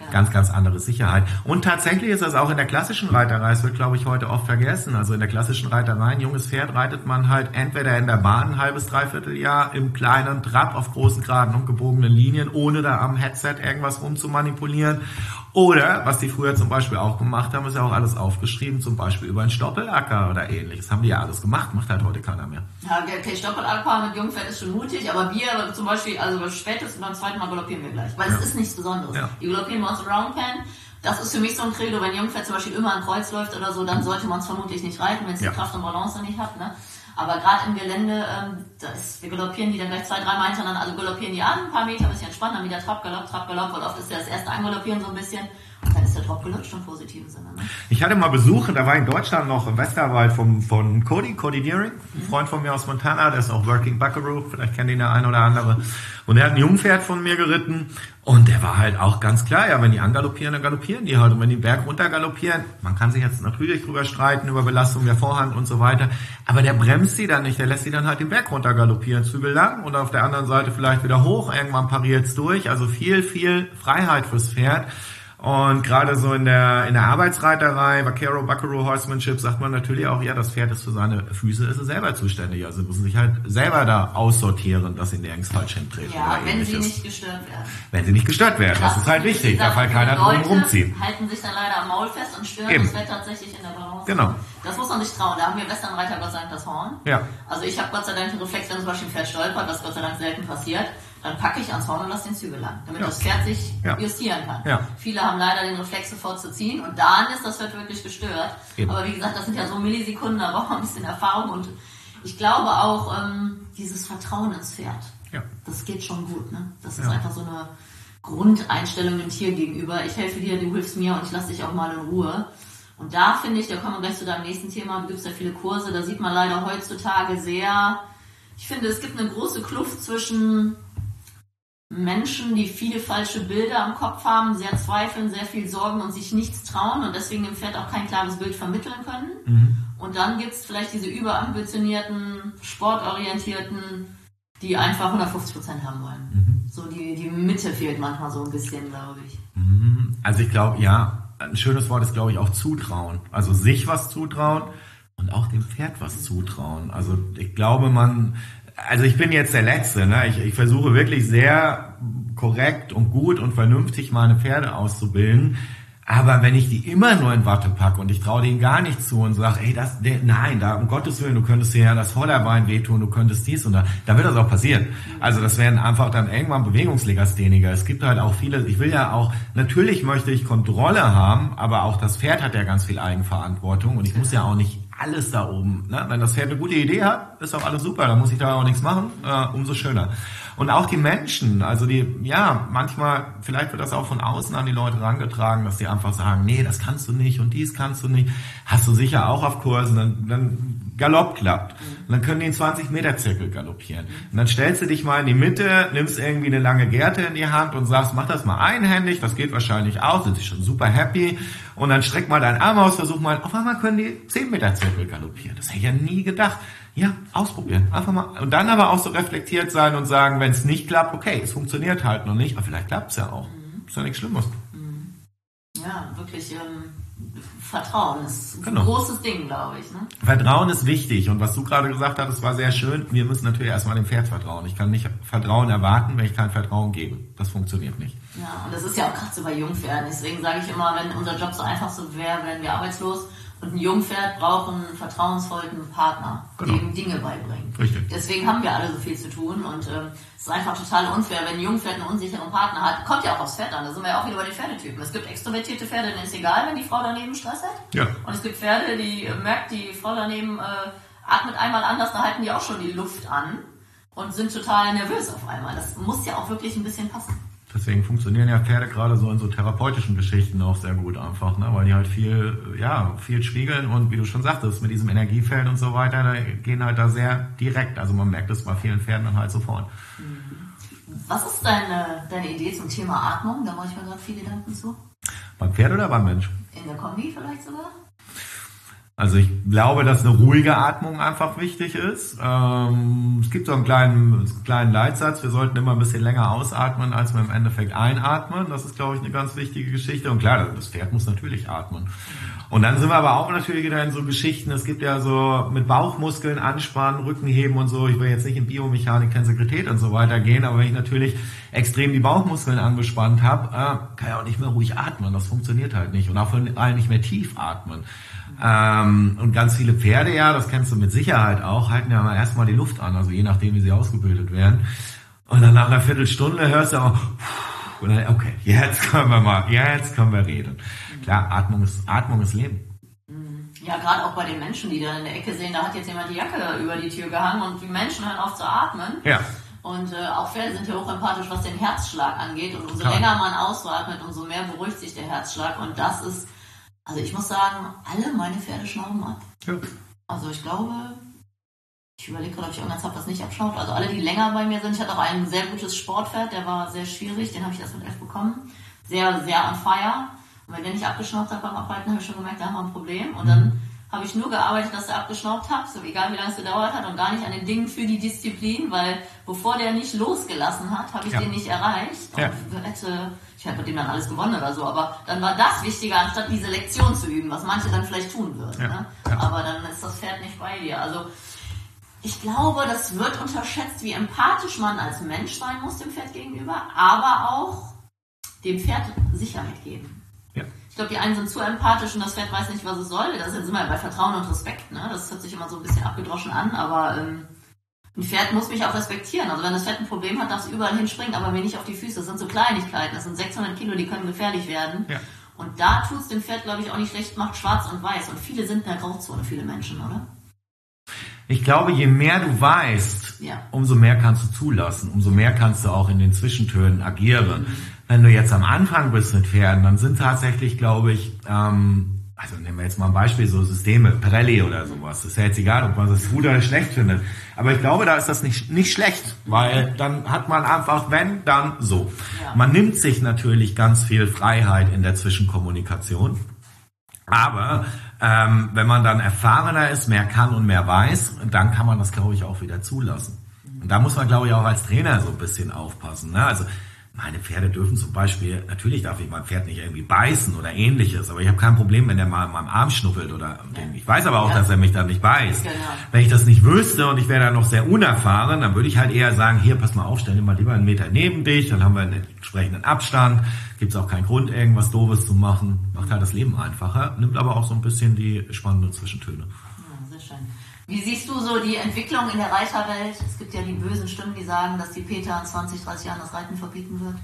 Speaker 1: Ja. Ganz, ganz andere Sicherheit. Und tatsächlich ist das auch in der klassischen Reiterei, es wird, glaube ich, heute oft vergessen, also in der klassischen Reiterei, ein junges Pferd reitet man halt entweder in der Bahn ein halbes, dreiviertel Jahr, im kleinen Trab auf großen, geraden und gebogenen Linien, ohne da am Headset irgendwas rumzumanipulieren. Oder, was die früher zum Beispiel auch gemacht haben, ist ja auch alles aufgeschrieben, zum Beispiel über einen Stoppelacker oder ähnliches. Haben die ja alles gemacht, macht halt heute keiner mehr.
Speaker 2: Ja, okay, Stoppelacker mit Jungpferd ist schon mutig, aber wir zum Beispiel, also spätestens beim zweiten Mal galoppieren wir gleich, weil es ja. ist nichts Besonderes. Ja. Die galoppieren bei uns im Roundpen. Das ist für mich so ein Credo, wenn ein Jungpferd zum Beispiel immer an Kreuz läuft oder so, dann sollte man es vermutlich nicht reiten, wenn es ja. die Kraft und Balance nicht hat. Ne? Aber gerade im Gelände, ähm, das, wir galoppieren die dann gleich zwei, drei Mal hintereinander, also galoppieren die an, ein paar Meter, ein bisschen entspannt, dann wieder Trab, Galopp, Trab, Galopp, weil oft ist ja das erste Angaloppieren so ein bisschen. Und dann ist der Drop gelutscht im positiven Sinne. Ne?
Speaker 1: Ich hatte mal Besuch, da war in Deutschland noch im Westerwald vom, von Cody, Cody Deering, ein mhm. Freund von mir aus Montana, der ist auch Working Buckaroo, vielleicht kennt ihn der ein oder andere. Und er hat ein Jungpferd von mir geritten und der war halt auch ganz klar, ja, wenn die angaloppieren, dann galoppieren die halt. Und wenn die Berg runter galoppieren, man kann sich jetzt natürlich drüber streiten, über Belastung der Vorhand und so weiter, aber der bremst sie dann nicht, der lässt sie dann halt den Berg runter galoppieren, Zügel lang und auf der anderen Seite vielleicht wieder hoch, irgendwann pariert's durch, also viel, viel Freiheit fürs Pferd. Und gerade so in der in der Arbeitsreiterei, Vaquero, Buckaroo, Horsemanship, sagt man natürlich auch, ja, das Pferd ist für seine Füße ist es selber zuständig. Also müssen sich halt selber da aussortieren, dass sie nirgends falsch hintreten.
Speaker 2: Ja, wenn sie nicht gestört werden.
Speaker 1: Wenn sie nicht gestört werden, das, das ist halt wichtig. Da kann keiner drum rumziehen.
Speaker 2: Halten sich dann leider am Maul fest und stören Eben. das Pferd tatsächlich in der Balance.
Speaker 1: Genau.
Speaker 2: Das muss man sich trauen. Da haben wir Westernreiter Gott sei Dank das Horn.
Speaker 1: Ja.
Speaker 2: Also ich habe Gott sei Dank den Reflex, wenn zum Beispiel ein Pferd stolpert, was Gott sei Dank selten passiert, dann packe ich ans Horn und lasse den Zügel lang, damit ja. das Pferd sich ja. justieren kann. Ja. Viele haben leider den Reflex sofort zu ziehen und dann ist das Pferd wirklich gestört. Eben. Aber wie gesagt, das sind ja so Millisekunden, da braucht man ein bisschen Erfahrung und ich glaube auch, ähm, dieses Vertrauen ins Pferd, ja. das geht schon gut. Ne? Das ist ja. einfach so eine Grundeinstellung dem Tier gegenüber. Ich helfe dir, du hilfst mir und ich lasse dich auch mal in Ruhe. Und da finde ich, da kommen wir gleich zu deinem nächsten Thema, du gibst ja viele Kurse, da sieht man leider heutzutage sehr, ich finde, es gibt eine große Kluft zwischen Menschen, die viele falsche Bilder im Kopf haben, sehr zweifeln, sehr viel Sorgen und sich nichts trauen und deswegen dem Pferd auch kein klares Bild vermitteln können. Mhm. Und dann gibt es vielleicht diese überambitionierten, sportorientierten, die einfach hundertfünfzig Prozent haben wollen. Mhm. So die, die Mitte fehlt manchmal so ein bisschen, glaube ich.
Speaker 1: Also ich glaube, ja, ein schönes Wort ist, glaube ich, auch zutrauen. Also sich was zutrauen und auch dem Pferd was zutrauen. Also ich glaube, man... Also ich bin jetzt der Letzte, ne? Ich, ich versuche wirklich sehr korrekt und gut und vernünftig meine Pferde auszubilden. Aber wenn ich die immer nur in Watte packe und ich traue denen gar nicht zu und sage, ey, das, der, nein, da um Gottes Willen, du könntest dir ja das Vorderbein wehtun, du könntest dies und da, dann wird das auch passieren. Also das werden einfach dann irgendwann Bewegungslegastheniker. Es gibt halt auch viele, ich will ja auch, natürlich möchte ich Kontrolle haben, aber auch das Pferd hat ja ganz viel Eigenverantwortung und ich muss ja auch nicht alles da oben. Ne? Wenn das Pferd eine gute Idee hat, ist auch alles super, dann muss ich da auch nichts machen, äh, umso schöner. Und auch die Menschen, also die, ja, manchmal, vielleicht wird das auch von außen an die Leute herangetragen, dass die einfach sagen, nee, das kannst du nicht und dies kannst du nicht. Hast du sicher auch auf Kursen, dann, dann Galopp klappt. Und dann können die in zwanzig Meter Zirkel galoppieren. Und dann stellst du dich mal in die Mitte, nimmst irgendwie eine lange Gerte in die Hand und sagst, mach das mal einhändig, das geht wahrscheinlich auch, sind sie schon super happy. Und dann streck mal deinen Arm aus, versuch mal, auf einmal können die zehn Meter Zirkel galoppieren. Das hätte ich ja nie gedacht. Ja, ausprobieren. Einfach mal. Und dann aber auch so reflektiert sein und sagen, wenn es nicht klappt, okay, es funktioniert halt noch nicht, aber vielleicht klappt es ja auch. Mhm. Ist ja nichts Schlimmes.
Speaker 2: Mhm. Ja, wirklich, ähm, Vertrauen ist genau. ein großes Ding, glaube ich. Ne?
Speaker 1: Vertrauen ist wichtig. Und was du gerade gesagt hast, das war sehr schön. Wir müssen natürlich erstmal dem Pferd vertrauen. Ich kann nicht Vertrauen erwarten, wenn ich kein Vertrauen gebe. Das funktioniert nicht.
Speaker 2: Ja, und das ist ja auch gerade so bei Jungpferden. Deswegen sage ich immer, wenn unser Job so einfach so wäre, wären wir arbeitslos. Und ein Jungpferd braucht einen vertrauensvollen Partner, genau. der ihm Dinge beibringt.
Speaker 1: Richtig.
Speaker 2: Deswegen haben wir alle so viel zu tun und ähm, es ist einfach total unfair, wenn ein Jungpferd einen unsicheren Partner hat. Kommt ja auch aufs Pferd an, da sind wir ja auch wieder bei den Pferdetypen. Es gibt extrovertierte Pferde, denen ist egal, wenn die Frau daneben Stress hat.
Speaker 1: Ja.
Speaker 2: Und es gibt Pferde, die äh, merkt, die Frau daneben äh, atmet einmal anders, da halten die auch schon die Luft an und sind total nervös auf einmal. Das muss ja auch wirklich ein bisschen passen.
Speaker 1: Deswegen funktionieren ja Pferde gerade so in so therapeutischen Geschichten auch sehr gut einfach, ne? Weil die halt viel, ja, viel spiegeln und wie du schon sagtest, mit diesem Energiefeld und so weiter, da gehen halt da sehr direkt. Also man merkt es bei vielen Pferden dann halt sofort.
Speaker 2: Was ist deine, deine Idee zum Thema Atmung? Da mache ich mir gerade viele Gedanken zu.
Speaker 1: Beim Pferd oder beim Mensch?
Speaker 2: In der Kombi vielleicht sogar?
Speaker 1: Also ich glaube, dass eine ruhige Atmung einfach wichtig ist. Ähm, es gibt so einen kleinen, kleinen Leitsatz, wir sollten immer ein bisschen länger ausatmen, als wir im Endeffekt einatmen. Das ist, glaube ich, eine ganz wichtige Geschichte. Und klar, das Pferd muss natürlich atmen. Und dann sind wir aber auch natürlich wieder in so Geschichten, es gibt ja so mit Bauchmuskeln anspannen, Rückenheben und so. Ich will jetzt nicht in Biomechanik, Tensegrität und so weiter gehen, aber wenn ich natürlich extrem die Bauchmuskeln angespannt habe, äh, kann ich auch nicht mehr ruhig atmen. Das funktioniert halt nicht. Und auch vor allem nicht mehr tief atmen. Ähm, und ganz viele Pferde, ja, das kennst du mit Sicherheit auch, halten ja erstmal die Luft an, also je nachdem, wie sie ausgebildet werden. Und dann nach einer Viertelstunde hörst du auch, und dann, okay, jetzt können wir mal, jetzt können wir reden. Klar, Atmung ist, Atmung ist Leben.
Speaker 2: Ja, gerade auch bei den Menschen, die da in der Ecke sehen, da hat jetzt jemand die Jacke über die Tür gehangen und die Menschen hören auf zu atmen.
Speaker 1: Ja.
Speaker 2: Und äh, auch Pferde sind ja hochempathisch, was den Herzschlag angeht. Und umso
Speaker 1: Klar.
Speaker 2: länger man ausatmet, umso mehr beruhigt sich der Herzschlag. Und das ist, also ich muss sagen, alle meine Pferde schnauben ab.
Speaker 1: Ja.
Speaker 2: Also ich glaube, ich überlege gerade, ob ich irgendwas habe, was nicht abschnaubt. Also alle, die länger bei mir sind. Ich hatte auch ein sehr gutes Sportpferd, der war sehr schwierig, den habe ich erst mit elf bekommen. Sehr, sehr on fire. Und wenn der nicht abgeschnaubt hat beim Abreiten, habe ich schon gemerkt, da haben wir ein Problem. Und dann habe ich nur gearbeitet, dass er abgeschnaubt hat, so egal wie lange es gedauert hat und gar nicht an den Dingen für die Disziplin, weil bevor der nicht losgelassen hat, habe ich
Speaker 1: Ja.
Speaker 2: den nicht erreicht.
Speaker 1: Ja.
Speaker 2: Und hätte, ich hätte mit dem dann alles gewonnen oder so, aber dann war das wichtiger, anstatt diese Lektion zu üben, was manche dann vielleicht tun würden.
Speaker 1: Ja.
Speaker 2: Ne?
Speaker 1: Ja.
Speaker 2: Aber dann ist das Pferd nicht bei dir. Also ich glaube, das wird unterschätzt, wie empathisch man als Mensch sein muss dem Pferd gegenüber, aber auch dem Pferd Sicherheit geben.
Speaker 1: Ja.
Speaker 2: Ich glaube, die einen sind zu empathisch und das Pferd weiß nicht, was es soll. Das sind wir ja bei Vertrauen und Respekt. Ne? Das hört sich immer so ein bisschen abgedroschen an, aber ähm, ein Pferd muss mich auch respektieren. Also wenn das Pferd ein Problem hat, darf es überall hinspringen, aber mir nicht auf die Füße. Das sind so Kleinigkeiten. Das sind sechshundert Kilo, die können gefährlich werden.
Speaker 1: Ja.
Speaker 2: Und da tut es dem Pferd, glaube ich, auch nicht schlecht, macht schwarz und weiß. Und viele sind in der Grauzone, viele Menschen, oder?
Speaker 1: Ich glaube, je mehr du weißt,
Speaker 2: Ja.
Speaker 1: umso mehr kannst du zulassen, umso mehr kannst du auch in den Zwischentönen agieren. Wenn du jetzt am Anfang bist mit Pferden, dann sind tatsächlich, glaube ich, ähm, also nehmen wir jetzt mal ein Beispiel, so Systeme, Pirelli oder sowas. Das ist ja jetzt egal, ob man das gut oder schlecht findet. Aber ich glaube, da ist das nicht, nicht schlecht, weil dann hat man einfach, wenn, dann so.
Speaker 2: Ja.
Speaker 1: Man nimmt sich natürlich ganz viel Freiheit in der Zwischenkommunikation. Aber ähm, wenn man dann erfahrener ist, mehr kann und mehr weiß, dann kann man das, glaube ich, auch wieder zulassen. Und da muss man, glaube ich, auch als Trainer so ein bisschen aufpassen. Ne? Also meine Pferde dürfen zum Beispiel, natürlich darf ich mein Pferd nicht irgendwie beißen oder ähnliches, aber ich habe kein Problem, wenn er mal an meinem Arm schnuffelt oder den, ich weiß aber auch,
Speaker 2: Ja.
Speaker 1: dass er mich dann nicht beißt.
Speaker 2: Genau.
Speaker 1: Wenn ich das nicht wüsste und ich wäre dann noch sehr unerfahren, dann würde ich halt eher sagen, hier, pass mal auf, stell dir mal lieber einen Meter neben dich, dann haben wir einen entsprechenden Abstand, gibt es auch keinen Grund, irgendwas Doofes zu machen, macht halt das Leben einfacher, nimmt aber auch so ein bisschen die spannenden Zwischentöne.
Speaker 2: Ja, sehr schön. Wie siehst du so die Entwicklung in der Reiterwelt? Es gibt ja die bösen Stimmen, die sagen, dass die Peter in zwanzig, dreißig Jahren das Reiten verbieten wird.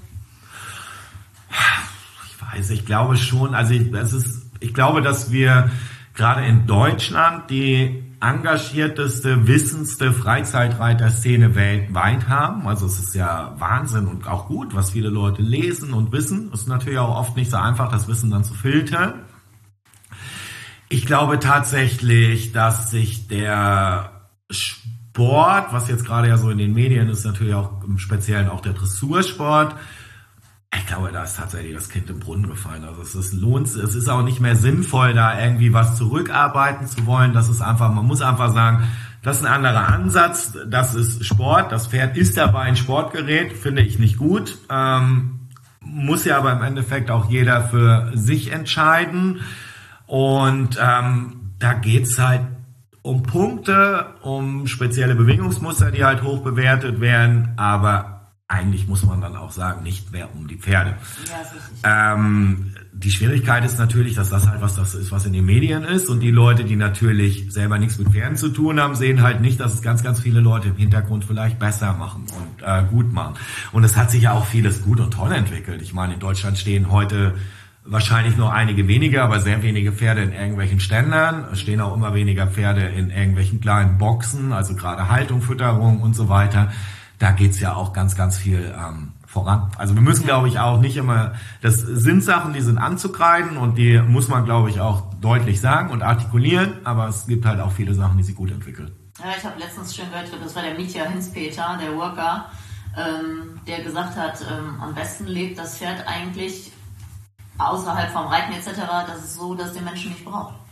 Speaker 1: Ich weiß, ich glaube schon, also ich, es ist, ich glaube, dass wir gerade in Deutschland die engagierteste, wissendste Freizeitreiterszene weltweit haben. Also es ist ja Wahnsinn und auch gut, was viele Leute lesen und wissen. Es ist natürlich auch oft nicht so einfach, das Wissen dann zu filtern. Ich glaube tatsächlich, dass sich der Sport, was jetzt gerade ja so in den Medien ist, natürlich auch im Speziellen auch der Dressursport, ich glaube, da ist tatsächlich das Kind im Brunnen gefallen. Also es ist, lohnt, es ist auch nicht mehr sinnvoll, da irgendwie was zurückarbeiten zu wollen. Das ist einfach, man muss einfach sagen, das ist ein anderer Ansatz. Das ist Sport. Das Pferd ist dabei ein Sportgerät, finde ich nicht gut. Ähm, muss ja aber im Endeffekt auch jeder für sich entscheiden. Und ähm, da geht's halt um Punkte, um spezielle Bewegungsmuster, die halt hoch bewertet werden, aber eigentlich muss man dann auch sagen, nicht mehr um die Pferde.
Speaker 2: Ja, ist richtig.
Speaker 1: Ähm, die Schwierigkeit ist natürlich, dass das halt was das ist, was in den Medien ist, und die Leute, die natürlich selber nichts mit Pferden zu tun haben, sehen halt nicht, dass es ganz, ganz viele Leute im Hintergrund vielleicht besser machen und äh, gut machen. Und es hat sich ja auch vieles gut und toll entwickelt. Ich meine, in Deutschland stehen heute wahrscheinlich nur einige wenige, aber sehr wenige Pferde in irgendwelchen Ständern. Es stehen auch immer weniger Pferde in irgendwelchen kleinen Boxen, also gerade Haltung, Fütterung und so weiter. Da geht's ja auch ganz, ganz viel ähm, voran. Also wir müssen, glaube ich, auch nicht immer, das sind Sachen, die sind anzukreiden und die muss man, glaube ich, auch deutlich sagen und artikulieren, aber es gibt halt auch viele Sachen, die sich gut entwickeln.
Speaker 2: Ja, ich habe letztens schon gehört, das war der Mitja Hinspeter, der Worker, ähm, der gesagt hat, ähm, am besten lebt das Pferd eigentlich außerhalb vom Reiten et cetera. Das ist so, dass der Menschen nicht braucht.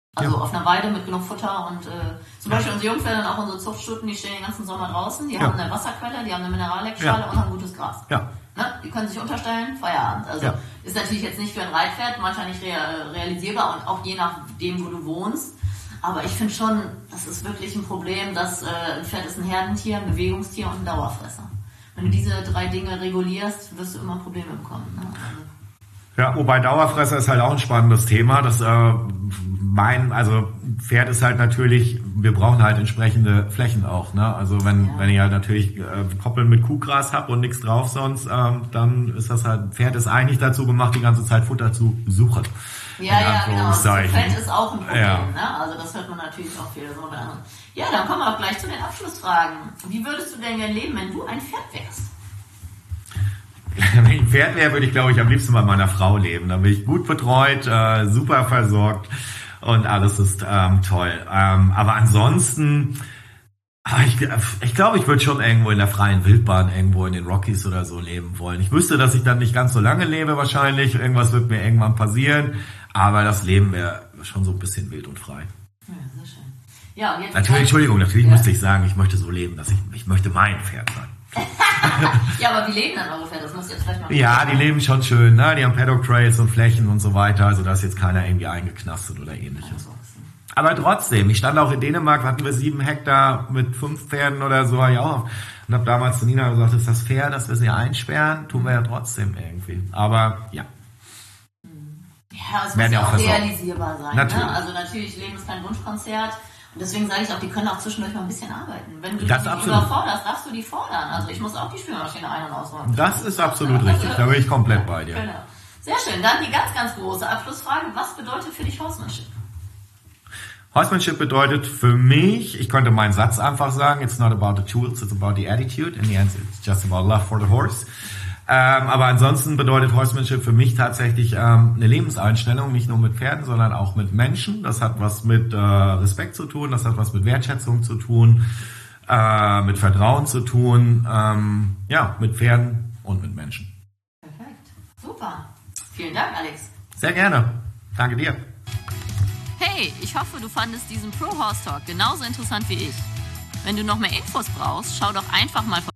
Speaker 2: Also
Speaker 1: ja.
Speaker 2: auf einer Weide mit genug Futter und äh, zum Beispiel unsere Jungpferde und auch unsere Zuchtstuten, die stehen den ganzen Sommer draußen, die ja. haben eine Wasserquelle, die haben eine Mineralleckschale ja. und haben gutes Gras.
Speaker 1: Ja.
Speaker 2: Ne? Die können sich unterstellen, Feierabend. Also ja. ist natürlich jetzt nicht für ein Reitpferd, manchmal nicht rea- realisierbar und auch je nachdem, wo du wohnst. Aber ich finde schon, das ist wirklich ein Problem, dass äh, ein Pferd ist ein Herdentier, ein Bewegungstier und ein Dauerfresser. Wenn du diese drei Dinge regulierst, wirst du immer Probleme bekommen. Ne? Also
Speaker 1: ja, wobei Dauerfresser ist halt auch ein spannendes Thema. Das äh, mein, also Pferd ist halt natürlich, wir brauchen halt entsprechende Flächen auch. Ne? Also wenn ja. wenn ich halt natürlich äh, Koppeln mit Kuhgras habe und nichts drauf sonst, ähm, dann ist das halt, Pferd ist eigentlich dazu gemacht, die ganze Zeit Futter zu suchen.
Speaker 2: Ja, ja, genau. Fett ist auch ein Problem.
Speaker 1: Ja.
Speaker 2: Ne? Also das hört man natürlich auch viel. So ja, dann kommen wir doch gleich zu den Abschlussfragen. Wie würdest du denn gerne leben, wenn du ein Pferd wärst?
Speaker 1: Wenn ich ein Pferd wäre, würde ich, glaube ich, am liebsten bei meiner Frau leben. Da bin ich gut betreut, äh, super versorgt und alles ist ähm, toll. Ähm, aber ansonsten, ich, ich glaube, ich würde schon irgendwo in der freien Wildbahn, irgendwo in den Rockies oder so leben wollen. Ich wüsste, dass ich dann nicht ganz so lange lebe wahrscheinlich. Irgendwas wird mir irgendwann passieren. Aber das Leben wäre schon so ein bisschen wild und frei.
Speaker 2: Ja, sehr schön. Ja, und jetzt
Speaker 1: natürlich, Entschuldigung, natürlich ja. müsste ich sagen, ich möchte so leben, dass ich, ich möchte mein Pferd sein.
Speaker 2: Ja, aber wie leben dann eure Pferde? Das musst du jetzt vielleicht mal
Speaker 1: Ja, die leben schon schön, ne? Die haben Paddock Trails und Flächen und so weiter, also da ist jetzt keiner irgendwie eingeknastet oder ähnliches. Aber trotzdem, ich stand auch in Dänemark, hatten wir sieben Hektar mit fünf Pferden oder so, ja, und habe damals zu Nina gesagt, ist das fair, dass wir sie einsperren? Tun wir ja trotzdem irgendwie. Aber ja.
Speaker 2: Ja, es muss ja auch realisierbar sein. Natürlich. Ne? Also natürlich, Leben ist kein Wunschkonzert. Und deswegen sage ich auch, die können auch zwischendurch mal ein bisschen arbeiten. Wenn du
Speaker 1: das
Speaker 2: die
Speaker 1: absolut.
Speaker 2: überforderst, darfst du die fordern. Also ich muss auch die Spülmaschine ein- und ausräumen.
Speaker 1: Das ist absolut richtig, da bin ich komplett bei dir.
Speaker 2: Genau. Sehr schön, dann die ganz, ganz große Abschlussfrage. Was bedeutet für dich Horsemanship?
Speaker 1: Horsemanship bedeutet für mich, ich könnte meinen Satz einfach sagen, it's not about the tools, it's about the attitude. In the end, it's just about love for the horse. Ähm, aber ansonsten bedeutet Horsemanship für mich tatsächlich ähm, eine Lebenseinstellung, nicht nur mit Pferden, sondern auch mit Menschen. Das hat was mit äh, Respekt zu tun, das hat was mit Wertschätzung zu tun, äh, mit Vertrauen zu tun, ähm, ja, mit Pferden und mit Menschen.
Speaker 2: Perfekt, super. Vielen Dank, Alex.
Speaker 1: Sehr gerne. Danke dir.
Speaker 2: Hey, ich hoffe, du fandest diesen Pro Horse Talk genauso interessant wie ich. Wenn du noch mehr Infos brauchst, schau doch einfach mal vorbei